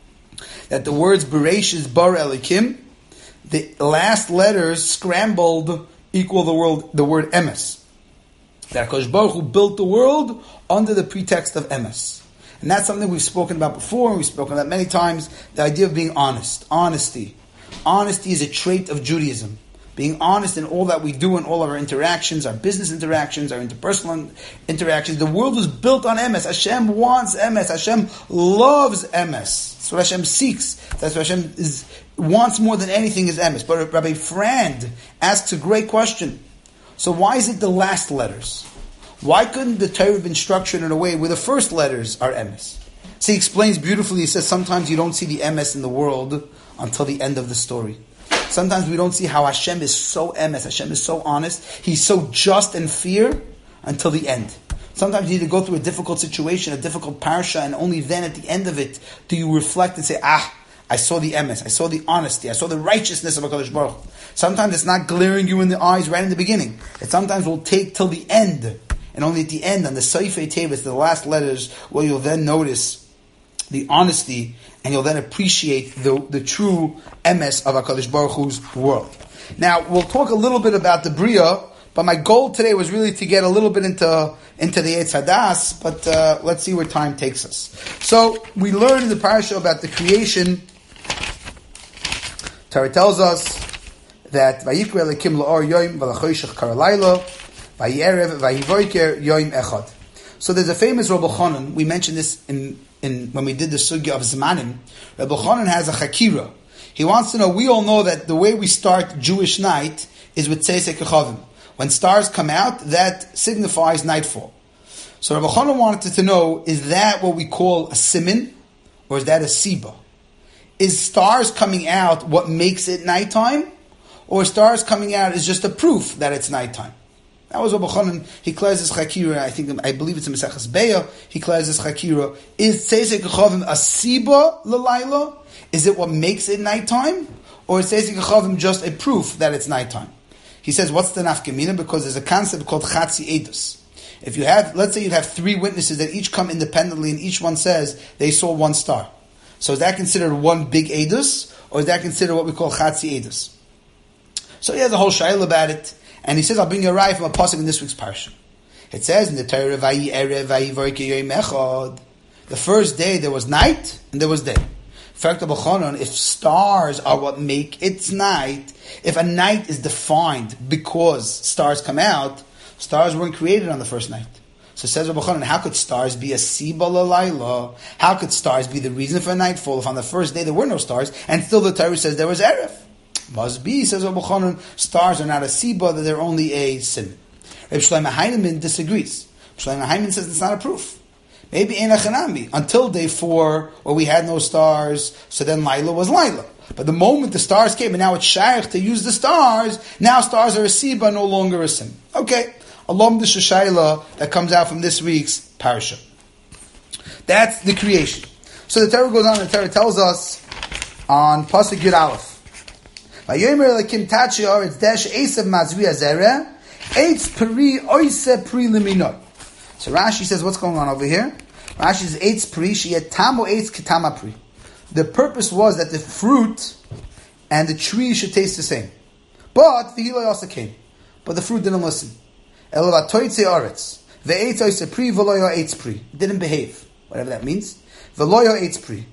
that the words Bereshis Bar Elikim, the last letters scrambled equal the word Emes. That HaKadosh Baruch Hu built the world under the pretext of Emes. And that's something we've spoken about before, and we've spoken about many times, the idea of being honest, honesty. Honesty is a trait of Judaism. Being honest in all that we do in all of our interactions, our business interactions, our interpersonal interactions. The world was built on Emes. Hashem wants Emes. Hashem loves Emes. That's what Hashem seeks. That's what Hashem wants more than anything is Emes. But Rabbi Frand asks a great question. So why is it the last letters? Why couldn't the Torah have been structured in a way where the first letters are Emes? So he explains beautifully. He says sometimes you don't see the Emes in the world until the end of the story. Sometimes we don't see how Hashem is so emes, Hashem is so honest, He's so just and fair until the end. Sometimes you need to go through a difficult situation, a difficult parsha, and only then at the end of it do you reflect and say, I saw the emes, I saw the honesty, I saw the righteousness of HaKadosh Baruch Hu. Sometimes it's not glaring you in the eyes right in the beginning. It sometimes will take till the end. And only at the end, on the Seifei Tevis, the last letters, where you'll then notice the honesty, and you'll then appreciate the true emes of HaKadosh Baruch Hu's world. Now, we'll talk a little bit about the Bria, but my goal today was really to get a little bit into the Eitz Hadas, but let's see where time takes us. So, we learned in the parasha about the creation. Torah tells us that Vayikra Elokim la'or yoim v'lachoshech kara layla vayerev vayivoiker yoim echad. So there's a famous Rabbi Chanan, we mentioned this in when we did the sugya of Zmanim. Rabbi Chanan has a chakira. He wants to know, we all know that the way we start Jewish night is with Tzeisei Kechavim. When stars come out, that signifies nightfall. So Rabbi Chanan wanted to know, is that what we call a simin, or is that a siba? Is stars coming out what makes it nighttime, or stars coming out is just a proof that it's nighttime? That was Rabbi Chanan. He declares his chakira. I believe it's in Maseches Beya. He declares his chakira. Is Tzeisei Kechavim a siba l'layla? Is it what makes it nighttime, or is Tzeisei Kechavim just a proof that it's nighttime? He says, what's the nafkamina? Because there's a concept called chatzi edus. If you have, let's say you have 3 witnesses that each come independently, and each one says they saw 1 star. So is that considered one big edus, or is that considered what we call chatzi edus? So he has a whole shayla about it. And he says, I'll bring you a raya from a pasuk in this week's parsha. It says in the Torah, Vayi erev vayi vorke yoyim echad. The first day there was night and there was day. If stars are what make its night, if a night is defined because stars come out, stars weren't created on the first night. So says Rabbi Chanan, how could stars be a siba l'layla? How could stars be the reason for nightfall if on the first day there were no stars and still the Torah says there was erev? Must be, says Rabbi Chanan, stars are not a siba, that they're only a sin. Reb Shlomo Heinemann disagrees. Shlomo Heinemann says it's not a proof. Maybe ein achanami. Until day 4, where we had no stars, so then Laila was Laila. But the moment the stars came, and now it's shaykh to use the stars, now stars are a siba, no longer a sin. Okay, along the shashayla that comes out from this week's parasha. That's the creation. So the Torah goes on, and the Torah tells us on Pasuk Yud Aleph, Vayomer Elokim tachi haaretz desh esav mazvi azera eitz peri oise pri leminor. So Rashi says, what's going on over here? Rashi says, eitz pri sheyeh tamo eitz ketama pri. The purpose was that the fruit and the tree should taste the same. But the Hiloi also came. But the fruit didn't listen. Elo vatoitze haaretz ve'eitz oise pri v'loyo eitz pri. It didn't behave. Whatever that means. V'loyo eitz pri.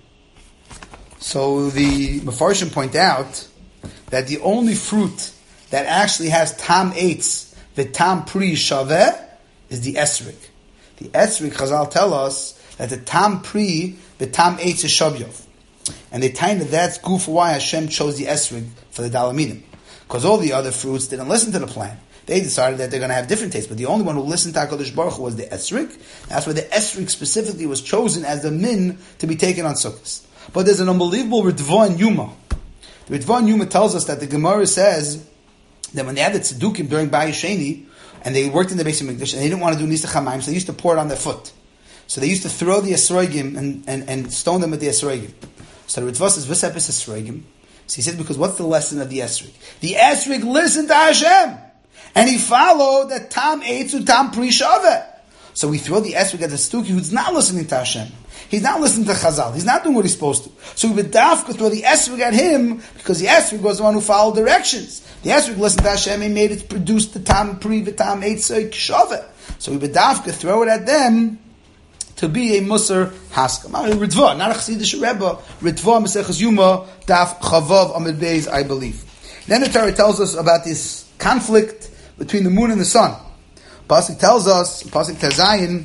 So the Mefarshim point out that the only fruit that actually has tam eitz v'tam pri shaveh is the esrig. The esrig, Chazal tell us that the tam pri, the tam eitz is shavyov. And they tie that that's goof why Hashem chose the esrig for the dalamidim. Because all the other fruits didn't listen to the plan. They decided that they're going to have different tastes. But the only one who listened to HaKadosh Baruch Hu was the esrig. That's why the esrig specifically was chosen as the min to be taken on Sukkot. But there's an unbelievable Ritva and Yuma. The Ritva and Yuma tells us that the Gemara says that when they had the Tzedukim during Bayis Sheni, and they worked in the Beis HaMikdash, and they didn't want to do Nisa Chamayim, so they used to pour it on their foot. So they used to throw the Esrogim and stone them with the Esrogim. So the Ritva says, V'sep is Esrogim. So he says, because what's the lesson of the Esrig? The Esrig listened to Hashem, and he followed that Tam Eitzu Tam Pri Shaveh. So we throw the Esrig at the Stuki who's not listening to Hashem. He's not listening to Chazal. He's not doing what he's supposed to. So we would dafka throw the Esrig at him because the Esrig was the one who followed directions. The Esrig listened to Hashem and made it produce the Tam Pri V'Tam Eitzu Shaveh. So we would dafka throw it at them to be a Musar Haskam. Ritva, not a Chassidish Rebbe. Ritva, Maseches Yuma, Daf Chavav Amid Beis, I believe. Then the Torah tells us about this conflict between the moon and the sun. Pasuk tells us, Pasuk Tezayin,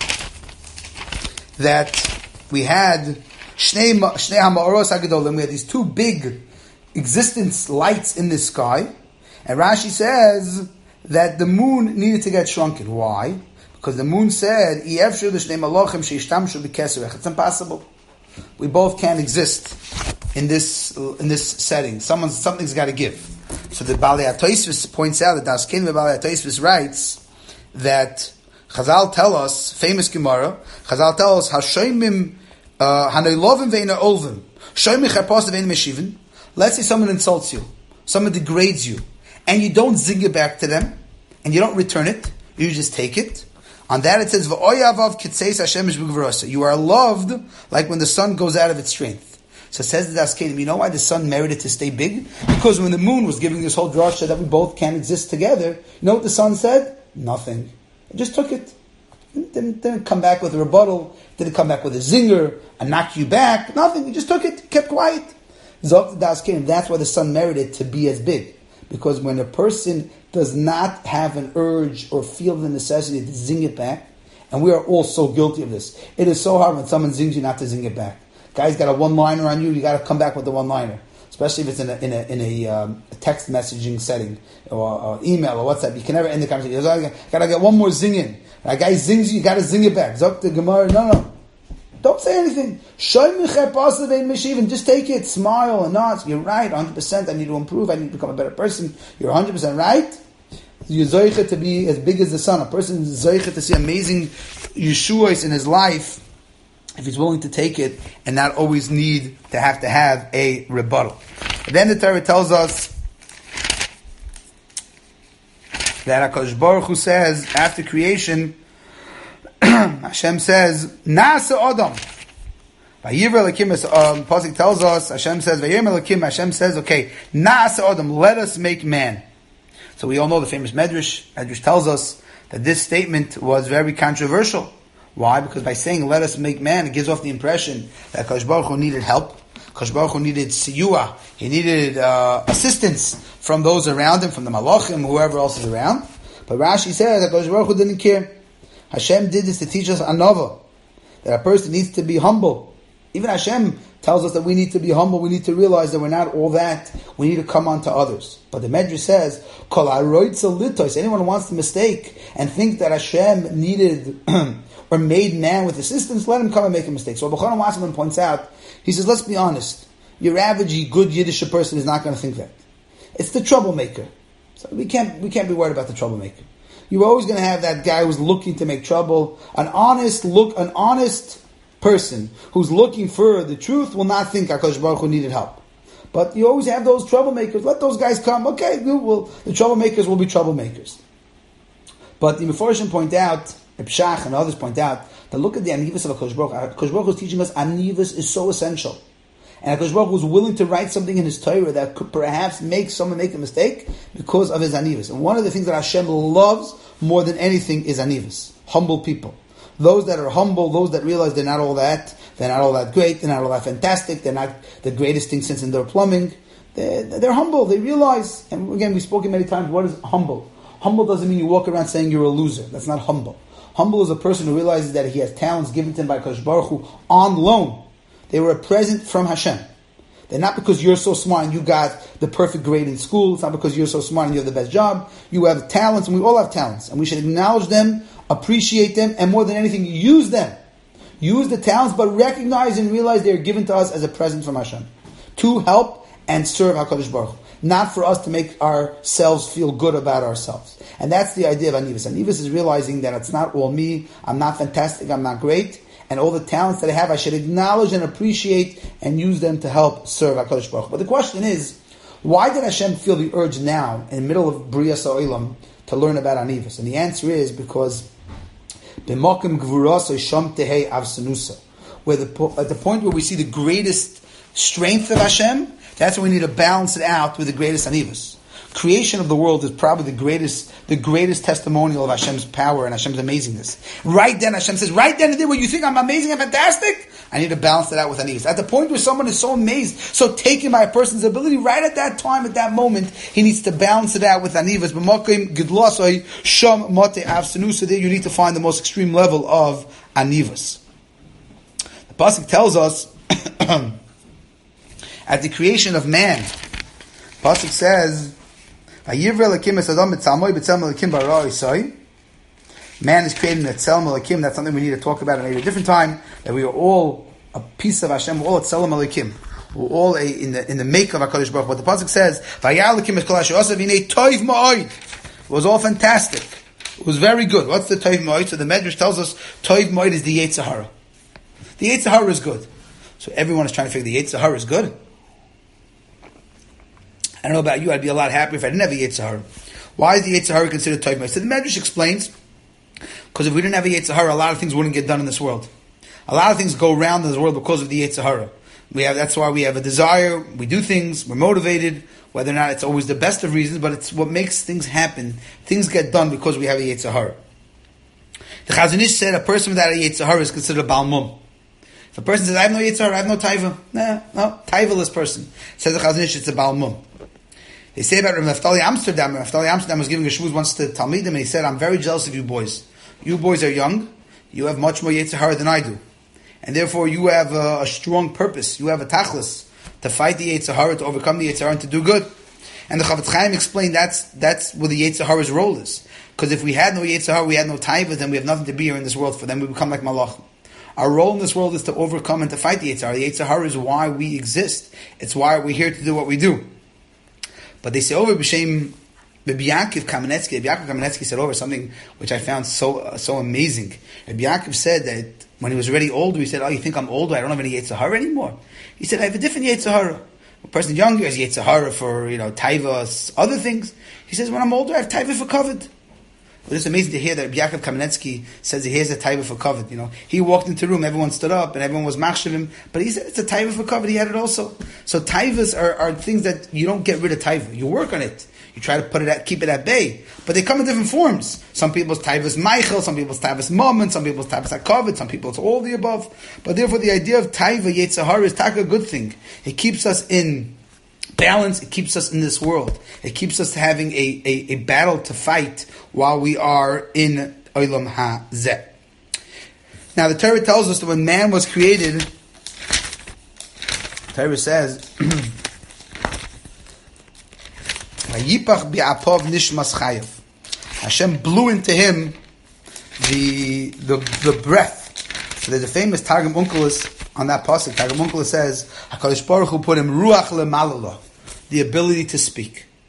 that we had Shnei HaMa'oros HaGedolim, we had these two big existence lights in the sky, and Rashi says that the moon needed to get shrunken. Why? Because the moon said, it's impossible. We both can't exist in this setting. Something's got to give. So the Balei HaTosfos points out, that Daskin Balei HaTosfos writes that Chazal tell us, famous Gemara, Chazal tell us, Hashoimim Hanoilovim Veina Olvim Shoimim Charpos Veina Meshivin. Let's say someone insults you, someone degrades you, and you don't zing it back to them, and you don't return it, you just take it. On that it says, you are loved like when the sun goes out of its strength. So it says the Daskenim, you know why the sun merited to stay big? Because when the moon was giving this whole drasha that we both can't exist together, you know what the sun said? Nothing. It just took it. It didn't come back with a rebuttal, didn't come back with a zinger, a knock you back, nothing. It just took it, kept quiet. Zok the Daskenim, that's why the sun merited to be as big. Because when a person does not have an urge or feel the necessity to zing it back, and we are all so guilty of this. It is so hard when someone zings you not to zing it back. Guy's got a one-liner on you, you got to come back with the one-liner. Especially if it's in a text messaging setting, or email, or WhatsApp. You can never end the conversation. You got to get one more zing in. A guy zings you got to zing it back. Zok the Gemara, no. Don't say anything. Just take it, smile and nod. You're right, 100%. I need to improve. I need to become a better person. You're 100% right. You're zoicha to be as big as the sun. A person is zoicha to see amazing Yeshuas in his life if he's willing to take it and not always need to have a rebuttal. And then the Torah tells us that HaKadosh Baruch Hu says after creation, Hashem says, Na'asa Adam. Vayivra Elokim, Pasuk tells us, Hashem says, Vayim Elokim, Hashem says, okay, Na'asa Adam, let us make man. So we all know the famous Medrash. Medrash tells us that this statement was very controversial. Why? Because by saying, let us make man, it gives off the impression that Kadosh Baruch Hu needed help. Kadosh Baruch Hu needed siyua. He needed assistance from those around him, from the malachim, whoever else is around. But Rashi says that Kadosh Baruch Hu didn't care. Hashem did this to teach us anova, that a person needs to be humble. Even Hashem tells us that we need to be humble. We need to realize that we're not all that. We need to come on to others. But the Medrash says, Kol haroitza litos, anyone who wants to mistake and think that Hashem needed or made man with assistance, let him come and make a mistake. So B'chana Wasserman points out, he says, let's be honest. Your average good Yiddish person is not going to think that. It's the troublemaker. So we can't be worried about the troublemaker. You're always going to have that guy who's looking to make trouble. An honest person who's looking for the truth will not think HaKadosh Baruch Hu needed help. But you always have those troublemakers. Let those guys come. Okay, the troublemakers will be troublemakers. But the Meforshim point out, Pshach and others point out, that look at the anivus of HaKadosh Baruch Hu. HaKadosh Baruch Hu is teaching us anivus is so essential. And HaKadosh Baruch Hu was willing to write something in His Torah that could perhaps make someone make a mistake because of His anivus. And one of the things that Hashem loves more than anything is anivus. Humble people. Those that are humble, those that realize they're not all that great, they're not all that fantastic, they're not the greatest thing since indoor plumbing. They're humble, they realize, and again, we've spoken many times, what is humble? Humble doesn't mean you walk around saying you're a loser. That's not humble. Humble is a person who realizes that he has talents given to him by HaKadosh Baruch Hu on loan. They were a present from Hashem. They're not because you're so smart and you got the perfect grade in school. It's not because you're so smart and you have the best job. You have talents, and we all have talents. And we should acknowledge them, appreciate them, and more than anything, use them. Use the talents, but recognize and realize they are given to us as a present from Hashem. To help and serve HaKadosh Baruch Hu. Not for us to make ourselves feel good about ourselves. And that's the idea of Anivus. Anivus is realizing that it's not all me, I'm not fantastic, I'm not great, and all the talents that I have, I should acknowledge and appreciate and use them to help serve HaKadosh Baruch Hu. But the question is, why did Hashem feel the urge now, in the middle of Bria Sa'ilam, to learn about Anivus? And the answer is because B'mokim Gvuras Sham Tehei Avsanusa, where at the point where we see the greatest strength of Hashem, that's when we need to balance it out with the greatest anivus. Creation of the world is probably the greatest testimonial of Hashem's power and Hashem's amazingness. Right then, Hashem says, right then and there, where you think I'm amazing and fantastic, I need to balance it out with anivus. At the point where someone is so amazed, so taken by a person's ability, right at that time, at that moment, he needs to balance it out with anivus. So there you need to find the most extreme level of anivus. The pasuk tells us at the creation of man, pasuk says, man is created in a Tzelem Elokim. That's something we need to talk about at a different time. That we are all a piece of Hashem. We're all at Tzelem Elokim. We're all in the make of HaKadosh Baruch Hu. But the pasuk says, it was all fantastic. It was very good. What's the Toiv Ma'od? So the Medrash tells us Toiv Ma'od is the Yetzer Hara. The Yetzer Hara is good. So everyone is trying to figure the Yetzer Hara is good. I don't know about you, I'd be a lot happier if I didn't have a Yetzer Hara. Why is the Yetzer Hara considered Toiv Ma'od? So the Medrash explains, because if we didn't have a Yetzer Hara, a lot of things wouldn't get done in this world. A lot of things go around in this world because of the Yetzer Hara. That's why we have a desire, we do things, we're motivated, whether or not it's always the best of reasons, but it's what makes things happen. Things get done because we have a Yetzer Hara. The Chazon Ish said a person without a Yetzer Hara is considered a Baal Mum. If a person says, I have no Yetzer Hara, I have no Taiva. No, Taivaless person. Says the Chazon Ish, it's a Baal Mum. They say about Naftali Amsterdam. Naftali Amsterdam was giving a shmuz once to Talmidim, and he said, I'm very jealous of you boys. You boys are young. You have much more Yetzer Hara than I do. And therefore you have a strong purpose. You have a tachlis to fight the Yetzer Hara, to overcome the Yetzer Hara, and to do good. And the Chavetz Chaim explained that's what the Yetzer Hara's role is. Because if we had no Yetzer Hara, we had no Taiva, then we have nothing to be here in this world. For them, we become like Malach. Our role in this world is to overcome and to fight the Yetzer Hara. The Yetzer Hara is why we exist. It's why we're here to do what we do. But they say over B'Shem Rabbi Yaakov Kamenetsky said over something which I found so amazing. Rabbi Yaakov said that when he was already older, he said, you think I'm older? I don't have any Yetzer Hara anymore. He said, I have a different Yetzer Hara. A person younger has Yetzer Hara for, Taivas, other things. He says, when I'm older, I have Taiva for Kavod. Well, it's amazing to hear that Rabbi Yaakov Kamenetsky says he has a Taiva for Kavod. He walked into the room, everyone stood up, and everyone was machshav him. But he said it's a Taiva for Kavod. He had it also. So Taivas are things that you don't get rid of Taiva. You work on it. You try to keep it at bay. But they come in different forms. Some people's Taivas Meichel, some people's Taivas Moment, some people's Taivas HaKavod, some people's all the above. But therefore the idea of Taiva Yetzer Hara is taka a good thing. It keeps us in balance, it keeps us in this world. It keeps us having a battle to fight while we are in Olam HaZeh. Now the Torah tells us that when man was created, the Torah says, Vayipach bi'apov nishmas chayav. Hashem blew into him the breath. So there's a famous Targum Onkelos on that pasuk. Targum Onkelos says, HaKadosh Baruch Hu put him ruach lemalala, the ability to speak.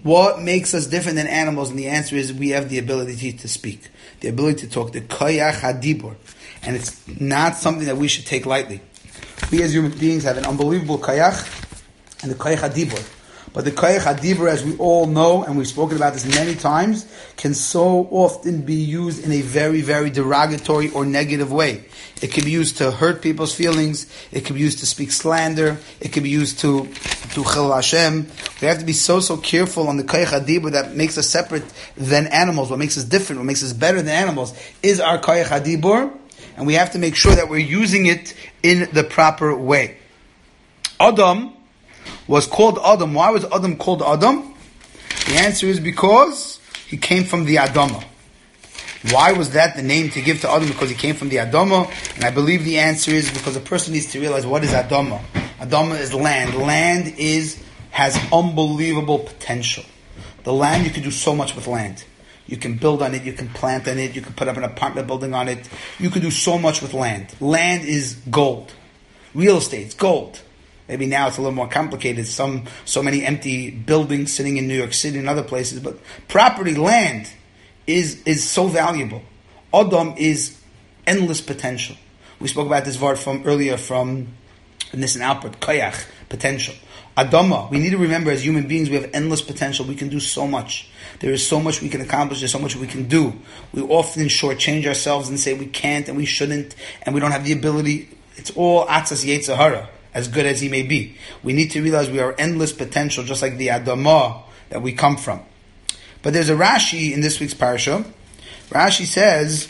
What makes us different than animals? And the answer is we have the ability to speak, the ability to talk, the koyach hadibur. And it's not something that we should take lightly. We as human beings have an unbelievable koyach and the koyach hadibur. But the koyach hadibur, as we all know, and we've spoken about this many times, can so often be used in a very, very derogatory or negative way. It can be used to hurt people's feelings. It can be used to speak slander. It can be used to chil Hashem. We have to be so careful on the koyach hadibur that makes us separate than animals. What makes us different, what makes us better than animals, is our koyach hadibur, and we have to make sure that we're using it in the proper way. Adam was called Adam. Why was Adam called Adam? The answer is because he came from the Adama. Why was that the name to give to Adam? Because he came from the Adama. And I believe the answer is because a person needs to realize what is Adama. Adama is land. Land has unbelievable potential. The land, you can do so much with land. You can build on it, you can plant on it, you can put up an apartment building on it. You can do so much with land. Land is gold. Real estate's gold. Maybe now it's a little more complicated. So many empty buildings sitting in New York City and other places. But property, land, is so valuable. Adam is endless potential. We spoke about this word earlier from Nissen Alpert, koyach, potential. Adama, we need to remember as human beings we have endless potential. We can do so much. There is so much we can accomplish. There's so much we can do. We often shortchange ourselves and say we can't and we shouldn't and we don't have the ability. It's all atzas yetzer hara, as good as he may be. We need to realize we are endless potential, just like the Adama that we come from. But there's a Rashi in this week's parasha. Rashi says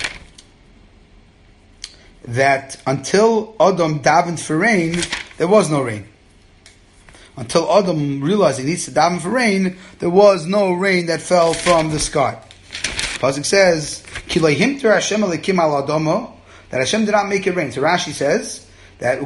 that until Adam davened for rain, there was no rain. Until Adam realized he needs to daven for rain, there was no rain that fell from the sky. Pasuk says, Ki lo himter Hashem elikim al Adama, that Hashem did not make it rain. So Rashi says that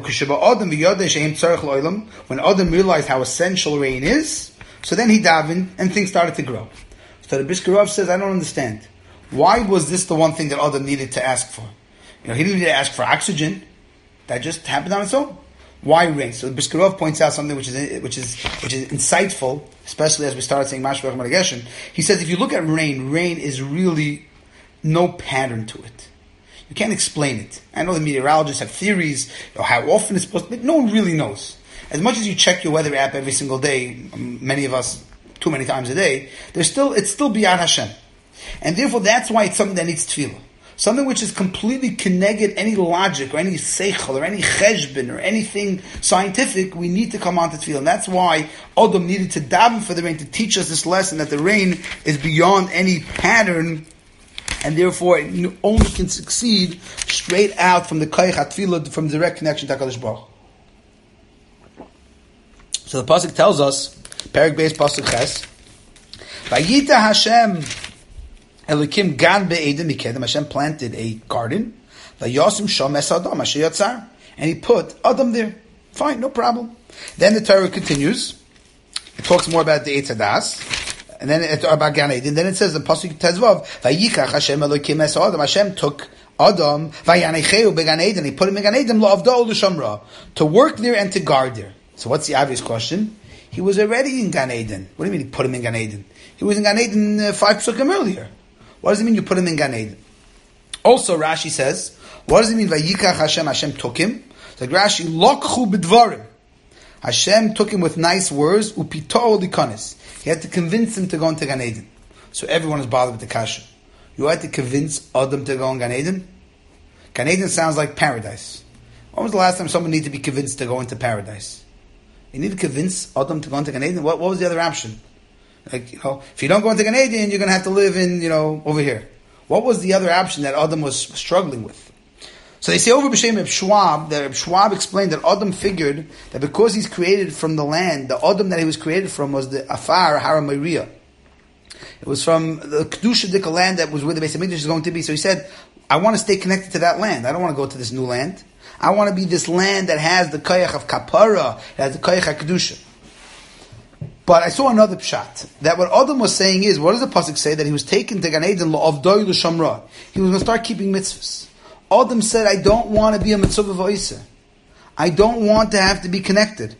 when Adam realized how essential rain is, so then he davened and things started to grow. So the Brisker Rav says, I don't understand. Why was this the one thing that Adam needed to ask for? He didn't need to ask for oxygen. That just happened on its own. Why rain? So the Brisker Rav points out something which is insightful, especially as we started saying Mashpach Marageshin. He says if you look at rain is really no pattern to it. You can't explain it. I know the meteorologists have theories of how often it's supposed to, but no one really knows. As much as you check your weather app every single day, many of us too many times a day, it's still beyond Hashem. And therefore that's why it's something that needs tefillah. Something which is completely connected any logic or any seichel or any cheshbon or anything scientific, we need to come on to tefillah. And that's why Adam needed to daven for the rain to teach us this lesson that the rain is beyond any pattern, and therefore it only can succeed straight out from the koyach tefillah, from direct connection to HaKadosh Baruch. So the pasuk tells us, Perek Beis pasuk Ches, Vayita Hashem Elokim gan be'edim mikedem. Hashem planted a garden, Vayosim sham es Adam asher yatzar, and he put Adam there. Fine, no problem. Then the Torah continues. It talks more about the Eitz Hadas, and then about Gan Eden. Then it says the pasuk Tezvav, Vayikach Hashem Elokim es Adam. Hashem took Adam, Vayanecheu beGan Eden. He put him in Gan Eden la'avdo u'shamra, to work there and to guard there. So what's the obvious question? He was already in Gan Eden. What do you mean he put him in Gan Eden? He was in Gan Eden 5 psukim earlier. What does it mean you put him in Gan Eden? Also Rashi says, what does it mean Vayikach Hashem? Hashem took him. So Rashi, Lokchu b'dvarim. Hashem took him with nice words, upito likanis. He had to convince him to go into Gan Eden. So everyone is bothered with the kasha. You had to convince Adam to go in Gan Eden? Gan Eden sounds like paradise. When was the last time someone needed to be convinced to go into paradise? You need to convince Adam to go into Gan Eden? What was the other option? If you don't go into Gan Eden, you're going to have to live in, over here. What was the other option that Adam was struggling with? So they say over B'Shem Reb Schwab, that Reb Schwab explained that Adam figured that because he's created from the land, the Adam that he was created from was the Afar Hara Moriah. It was from the Kedusha Dika land that was where the Beis HaMikdash is going to be. So he said, I want to stay connected to that land. I don't want to go to this new land. I want to be this land that has the koyach of kapara, that has the koyach HaKedusha. But I saw another pshat, that what Adam was saying is, what does the pasuk say? That he was taken to Gan Eden la'avdoi l'shamra. He was going to start keeping mitzvahs. Adam said, I don't want to be a mitzvah v'oiseh. I don't want to have to be connected.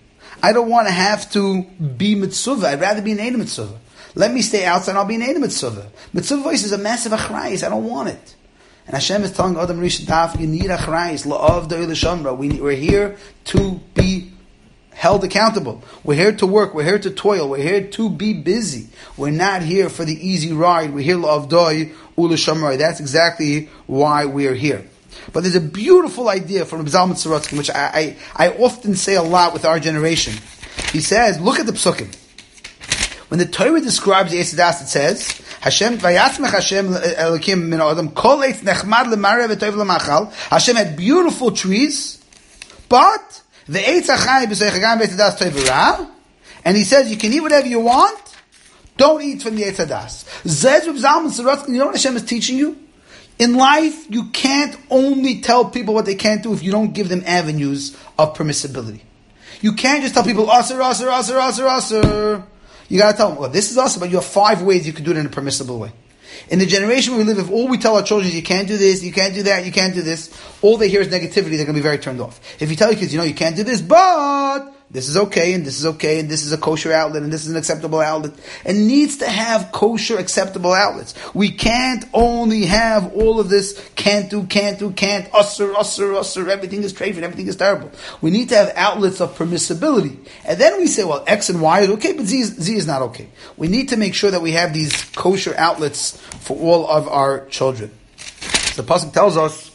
I don't want to have to be mitzvah. I'd rather be an Eina mitzvah. Let me stay outside and I'll be an Eina mitzvah. Mitzvah voice is a massive achrayis. I don't want it. And Hashem is telling Adam Rishon Daf, you need achrayis, la'av da'il shamra. We're here to be held accountable. We're here to work. We're here to toil. We're here to be busy. We're not here for the easy ride. We're here la'av da'il shamra. That's exactly why we're here. But there's a beautiful idea from Reb Zalman Sorotzkin, which I often say a lot with our generation. He says, look at the psukim. When the Torah describes the Eitz Hadas, it says, Hashem vayatzmech Hashem Elokim min Adam kol eitz nechmad lemare v'tov lemachal. Hashem had beautiful trees, but the Eitz Hachai b'seichagam Eitz Hadas tov v'ra, and he says you can eat whatever you want, don't eat from the Eitz Hadas. Zez Reb Zalman Sorotzkin, you know what Hashem is teaching you? In life, you can't only tell people what they can't do if you don't give them avenues of permissibility. You can't just tell people, asr, asr, asr, asr, asr. You gotta tell them, well, this is awesome, but you have 5 ways you can do it in a permissible way. In the generation where we live, if all we tell our children is you can't do this, you can't do that, you can't do this, all they hear is negativity, they're going to be very turned off. If you tell your kids, you can't do this, but this is okay, and this is okay, and this is a kosher outlet, and this is an acceptable outlet, it needs to have kosher, acceptable outlets. We can't only have all of this can't do, usser, usser, usser, everything is treifin, everything is terrible. We need to have outlets of permissibility. And then we say, well, X and Y is okay, but Z is not okay. We need to make sure that we have these kosher outlets for all of our children. The pasuk tells us,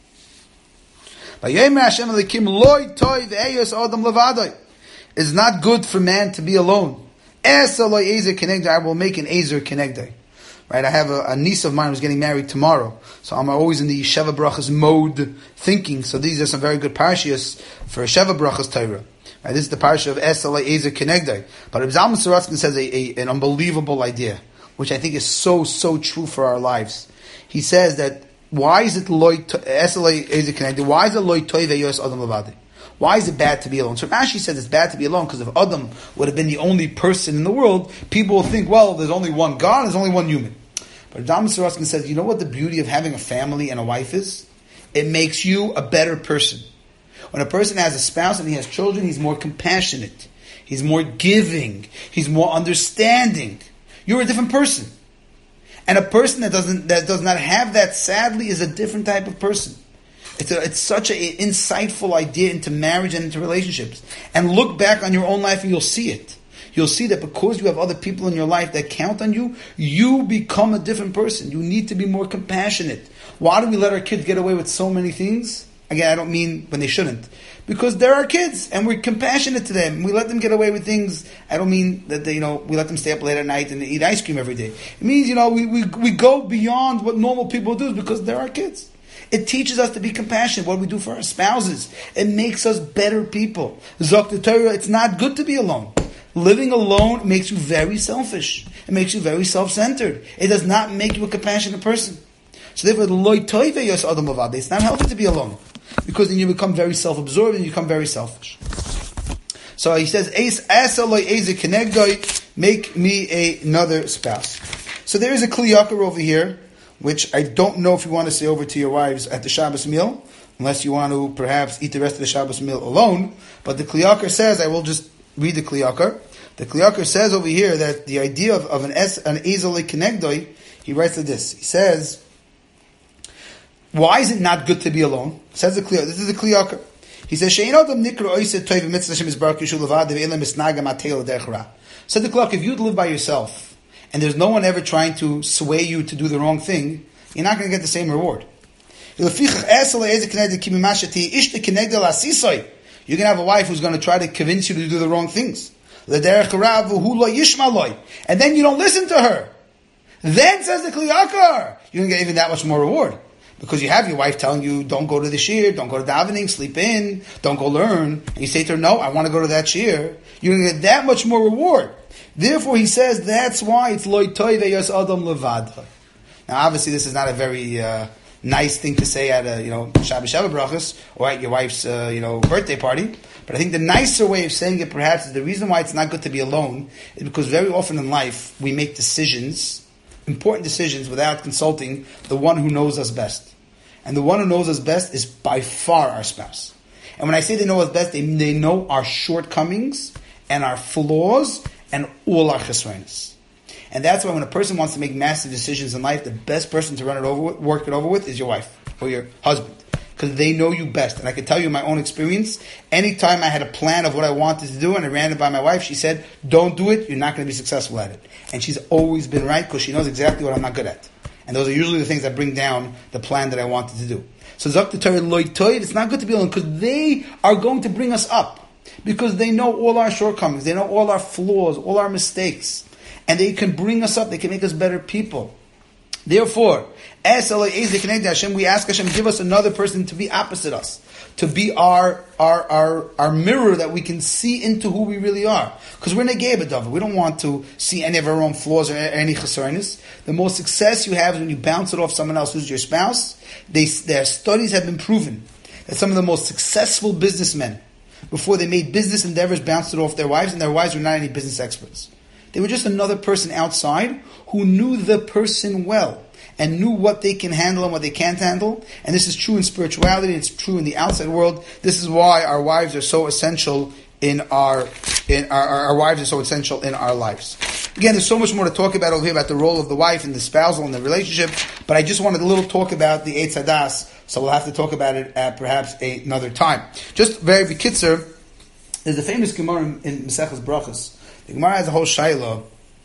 it's not good for man to be alone. I will make an Ezer Kenegdai. Right, I have a niece of mine who's getting married tomorrow. So I'm always in the Sheva Brachas mode thinking. So these are some very good parashas for Sheva Brachas Torah. Right, this is the parasha of Ezer Kenegdai. But Reb Zalman Sorotzkin says an unbelievable idea, which I think is so true for our lives. He says that, why is it loy Ezer Kenegdai? Why is it loy toiv eyos adam levadi? Why is it bad to be alone? So Rashi says it's bad to be alone because if Adam would have been the only person in the world, people will think, well, there's only one God, there's only one human. But Zalman Sorotzkin says, you know what the beauty of having a family and a wife is? It makes you a better person. When a person has a spouse and he has children, he's more compassionate. He's more giving. He's more understanding. You're a different person. And a person that does not have that, sadly, is a different type of person. It's such an insightful idea into marriage and into relationships. And look back on your own life and you'll see it. You'll see that because you have other people in your life that count on you, you become a different person. You need to be more compassionate. Why do we let our kids get away with so many things? Again, I don't mean when they shouldn't. Because they're our kids and we're compassionate to them. We let them get away with things. I don't mean that we let them stay up late at night and eat ice cream every day. It means, we go beyond what normal people do because they're our kids. It teaches us to be compassionate. What do we do for our spouses? It makes us better people. Zok the Torah, it's not good to be alone. Living alone makes you very selfish. It makes you very self-centered. It does not make you a compassionate person. So therefore, it's not healthy to be alone. Because then you become very self-absorbed and you become very selfish. So he says, make me another spouse. So there is a Kli Yakar over here, which I don't know if you want to say over to your wives at the Shabbos meal, unless you want to perhaps eat the rest of the Shabbos meal alone. But the Kli Yakar says, I will just read the Kli Yakar. The Kli Yakar says over here that the idea of an Ezer Kenegdai, he writes like this. He says, why is it not good to be alone? Says the Kli Yakar. This is the Kli Yakar. He says, Said the Kli Yakar, if you'd live by yourself, and there's no one ever trying to sway you to do the wrong thing, you're not going to get the same reward. You're going to have a wife who's going to try to convince you to do the wrong things. And then you don't listen to her. Then, says the Kli Yakar, you're going to get even that much more reward. Because you have your wife telling you, don't go to the shir, don't go to davening, sleep in, don't go learn. And you say to her, no, I want to go to that shir. You're going to get that much more reward. Therefore, he says, that's why it's loy toiv eyos adam levada. Now, obviously, this is not a very nice thing to say at a Shabbos Sheva Brachos or at your wife's birthday party. But I think the nicer way of saying it, perhaps, is the reason why it's not good to be alone is because very often in life we make decisions, important decisions, without consulting the one who knows us best. And the one who knows us best is by far our spouse. And when I say they know us best, they know our shortcomings and our flaws and all our chesronos. And that's why when a person wants to make massive decisions in life, the best person to work it over with is your wife or your husband. Because they know you best. And I can tell you my own experience, anytime I had a plan of what I wanted to do and I ran it by my wife, she said, don't do it, you're not going to be successful at it. And she's always been right because she knows exactly what I'm not good at. And those are usually the things that bring down the plan that I wanted to do. So Zok the Torah Loi Toiv, it's not good to be alone because they are going to bring us up. Because they know all our shortcomings, they know all our flaws, all our mistakes. And they can bring us up, they can make us better people. Therefore, we ask Hashem, give us another person to be opposite us, to be our mirror that we can see into who we really are. Because we're negei b'davar. We don't want to see any of our own flaws or any chesaronis. The most success you have is when you bounce it off someone else who's your spouse. Their studies have been proven that some of the most successful businessmen, before they made business endeavors, bounced it off their wives, and their wives were not any business experts. They were just another person outside who knew the person well and knew what they can handle and what they can't handle. And this is true in spirituality, it's true in the outside world. This is why our wives are so essential in our wives are so essential in our lives. Again, there's so much more to talk about over here about the role of the wife and the spousal and the relationship, but I just wanted a little talk about the Eitz Hadas, so we'll have to talk about it at perhaps another time. Just very bekitzer, there's a famous Gemara in Maseches Brachos. The Gemara has a whole shayla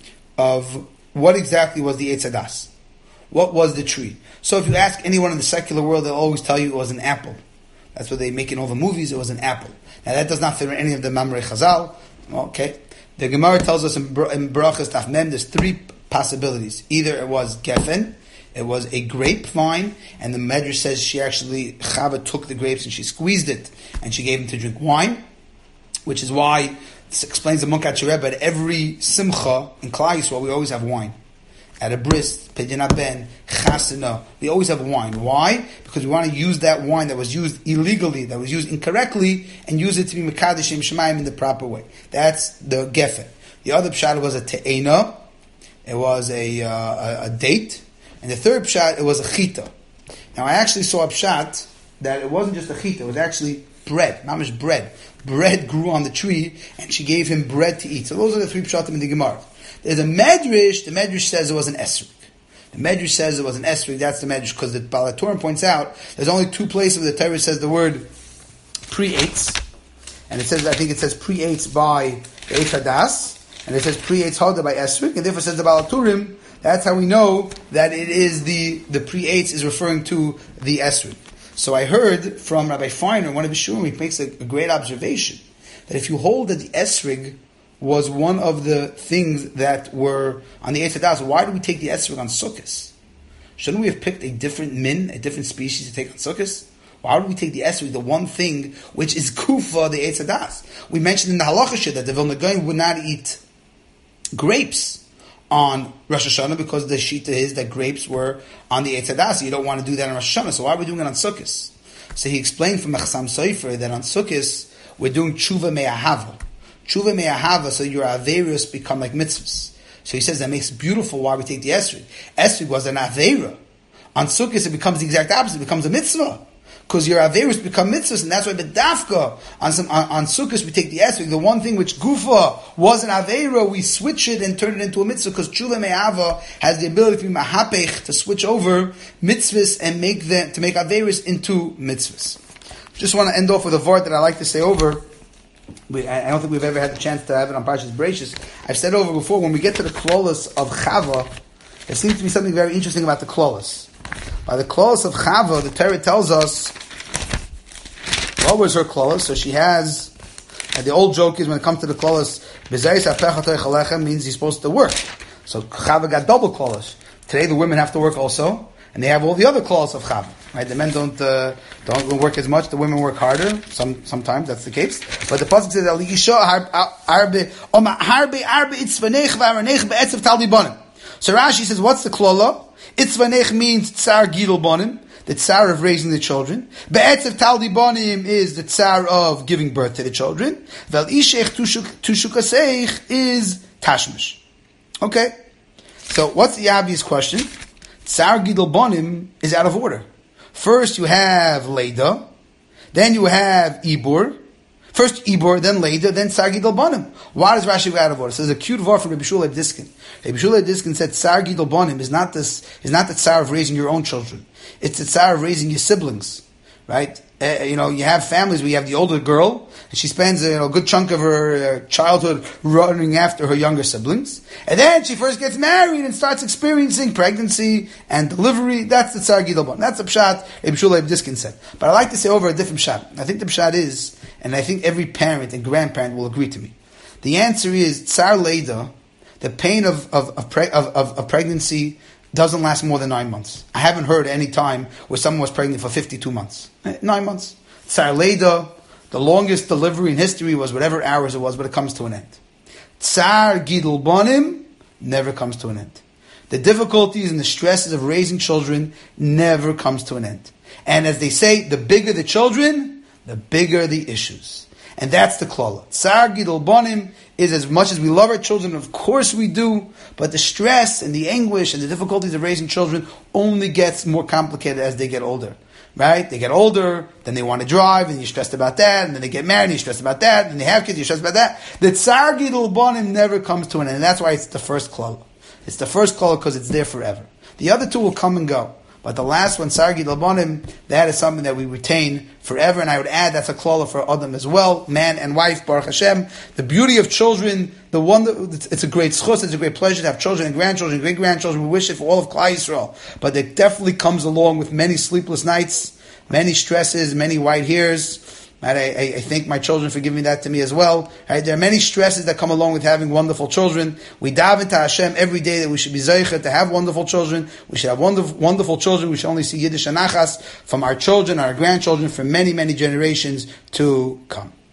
of what exactly was the Eitz Hadas. What was the tree? So if you ask anyone in the secular world, they'll always tell you it was an apple. That's what they make in all the movies, it was an apple. Now that does not fit in any of the Mamrei Chazal. Okay. The Gemara tells us in Brachas Daf Mem, there's three possibilities. Either it was Geffen, it was a grapevine, and the Medrash says Chava took the grapes and she squeezed it, and she gave him to drink wine, which is why, this explains the Munkat Rebbe, at every Simcha in Klal Yisrael, we always have wine. At a bris, Pidyon Ben, Chasana, we always have wine. Why? Because we want to use that wine that was used illegally, that was used incorrectly, and use it to be Mekadesh Shem Shemayim in the proper way. That's the Geffen. The other pshat was a Te'ena, it was a date, and the third pshat, it was a Chita. Now I actually saw a pshat that it wasn't just a Chita, it was actually bread, mamish bread. Bread grew on the tree, and she gave him bread to eat. So those are the three pshatim in the Gemara. There's a Medrash, the Medrash says it was an Esrig. The Medrash says it was an Esrig, that's the Medrash, because the Baal HaTurim points out, there's only two places where the Torah says the word pre-eitz, and it says, I think it says pre-eitz by the Eitz Hadas, and it says pre-eitz Hoda by Esrig, and therefore says the Baal HaTurim, that's how we know that it is the pre-eitz is referring to the Esrig. So I heard from Rabbi Feiner, one of his shurim, he makes a great observation, that if you hold that the Esrig was one of the things that were on the Eitz Hadas, why do we take the Esrig on Sukkot? Shouldn't we have picked a different min, a different species to take on Sukkot? Why would we take the Esrig, the one thing which is kufa, the Eitz Hadas? We mentioned in the Halacha Shir that the Vilna Gaon would not eat grapes on Rosh Hashanah because the shita is that grapes were on the Eitz Hadas. You don't want to do that on Rosh Hashanah, so why are we doing it on Sukkot? So he explained from Mechasam Sofer that on Sukkot we're doing tshuva me'ahava. Tshuva me'ahava, so your averos become like mitzvahs. So he says that makes it beautiful why we take the Esrig. Esrig was an avera. On Sukkot it becomes the exact opposite, it becomes a mitzvah. Because your averos become mitzvahs, and that's why bedafka on Sukkot we take the Esrig. The one thing which gufa was an avera, we switch it and turn it into a mitzvah, because tshuva me'ahava has the ability to be mahapech, to switch over mitzvahs and make averos into mitzvahs. Just want to end off with a vart that I like to say over. I don't think we've ever had the chance to have it on Parshas Bereishis. I've said over before, when we get to the klolos of Chava, there seems to be something very interesting about the klolos. By the klolos of Chava, the Torah tells us what was her klolos. So she has, and the old joke is when it comes to the klolos, means he's supposed to work. So Chava got double klolos. Today the women have to work also, and they have all the other klolos of Chava. Right? The men don't work as much. The women work harder. Sometimes that's the case. But the pasuk says, "Ali isha harbe itzvanech v'aranech be'etzav taldibanim." So Rashi says, "What's the klola? Itzvanech means tsar gidol banim, the tsar of raising the children. Be'etzav taldibanim is the tsar of giving birth to the children. Vel ishech tushukaseich is tashmish." Okay. So what's the obvious question? Tsar gidol banim is out of order. First you have Leda, then you have Ibur, First Ibor, then later, then Tsar Gidol Bonim. Why does Rashi go out of order? So there's a cute word from Rabbi Shulei Diskin. Rabbi Shulei Diskin said Tsar Gidol Bonim is not the tsar of raising your own children. It's the tsar of raising your siblings. Right? You have families where you have the older girl, and she spends a good chunk of her childhood running after her younger siblings. And then she first gets married and starts experiencing pregnancy and delivery. That's the Tsar Gidol Bonim. That's the pshat Rabbi Shulei Diskin said. But I like to say over a different pshat. I think the pshat is, and I think every parent and grandparent will agree to me. The answer is Tsar Leida, the pain of pregnancy doesn't last more than 9 months. I haven't heard any time where someone was pregnant for 52 months. 9 months. Tsar Leida, the longest delivery in history was whatever hours it was, but it comes to an end. Tsar Gidol Bonim never comes to an end. The difficulties and the stresses of raising children never comes to an end. And as they say, the bigger the children, the bigger the issues. And that's the klala. Tsar Gidol Bonim is, as much as we love our children, of course we do, but the stress and the anguish and the difficulties of raising children only gets more complicated as they get older. Right? They get older, then they want to drive, and you're stressed about that, and then they get married, and you're stressed about that, and they have kids, you're stressed about that. The Tsar Gidol Bonim never comes to an end, and that's why it's the first klala. It's the first klala because it's there forever. The other two will come and go. But the last one, Tsar Gidol Bonim, that is something that we retain forever. And I would add that's a klala for Adam as well, man and wife, Baruch Hashem. The beauty of children, it's a great schus, it's a great pleasure to have children and grandchildren, great-grandchildren. We wish it for all of Klal Yisrael. But it definitely comes along with many sleepless nights, many stresses, many white hairs. I thank my children for giving that to me as well. Right? There are many stresses that come along with having wonderful children. We daven to Hashem every day that we should be zeicher to have wonderful children. We should have wonderful children. We should only see Yiddish and Achas from our children, our grandchildren, for many, many generations to come.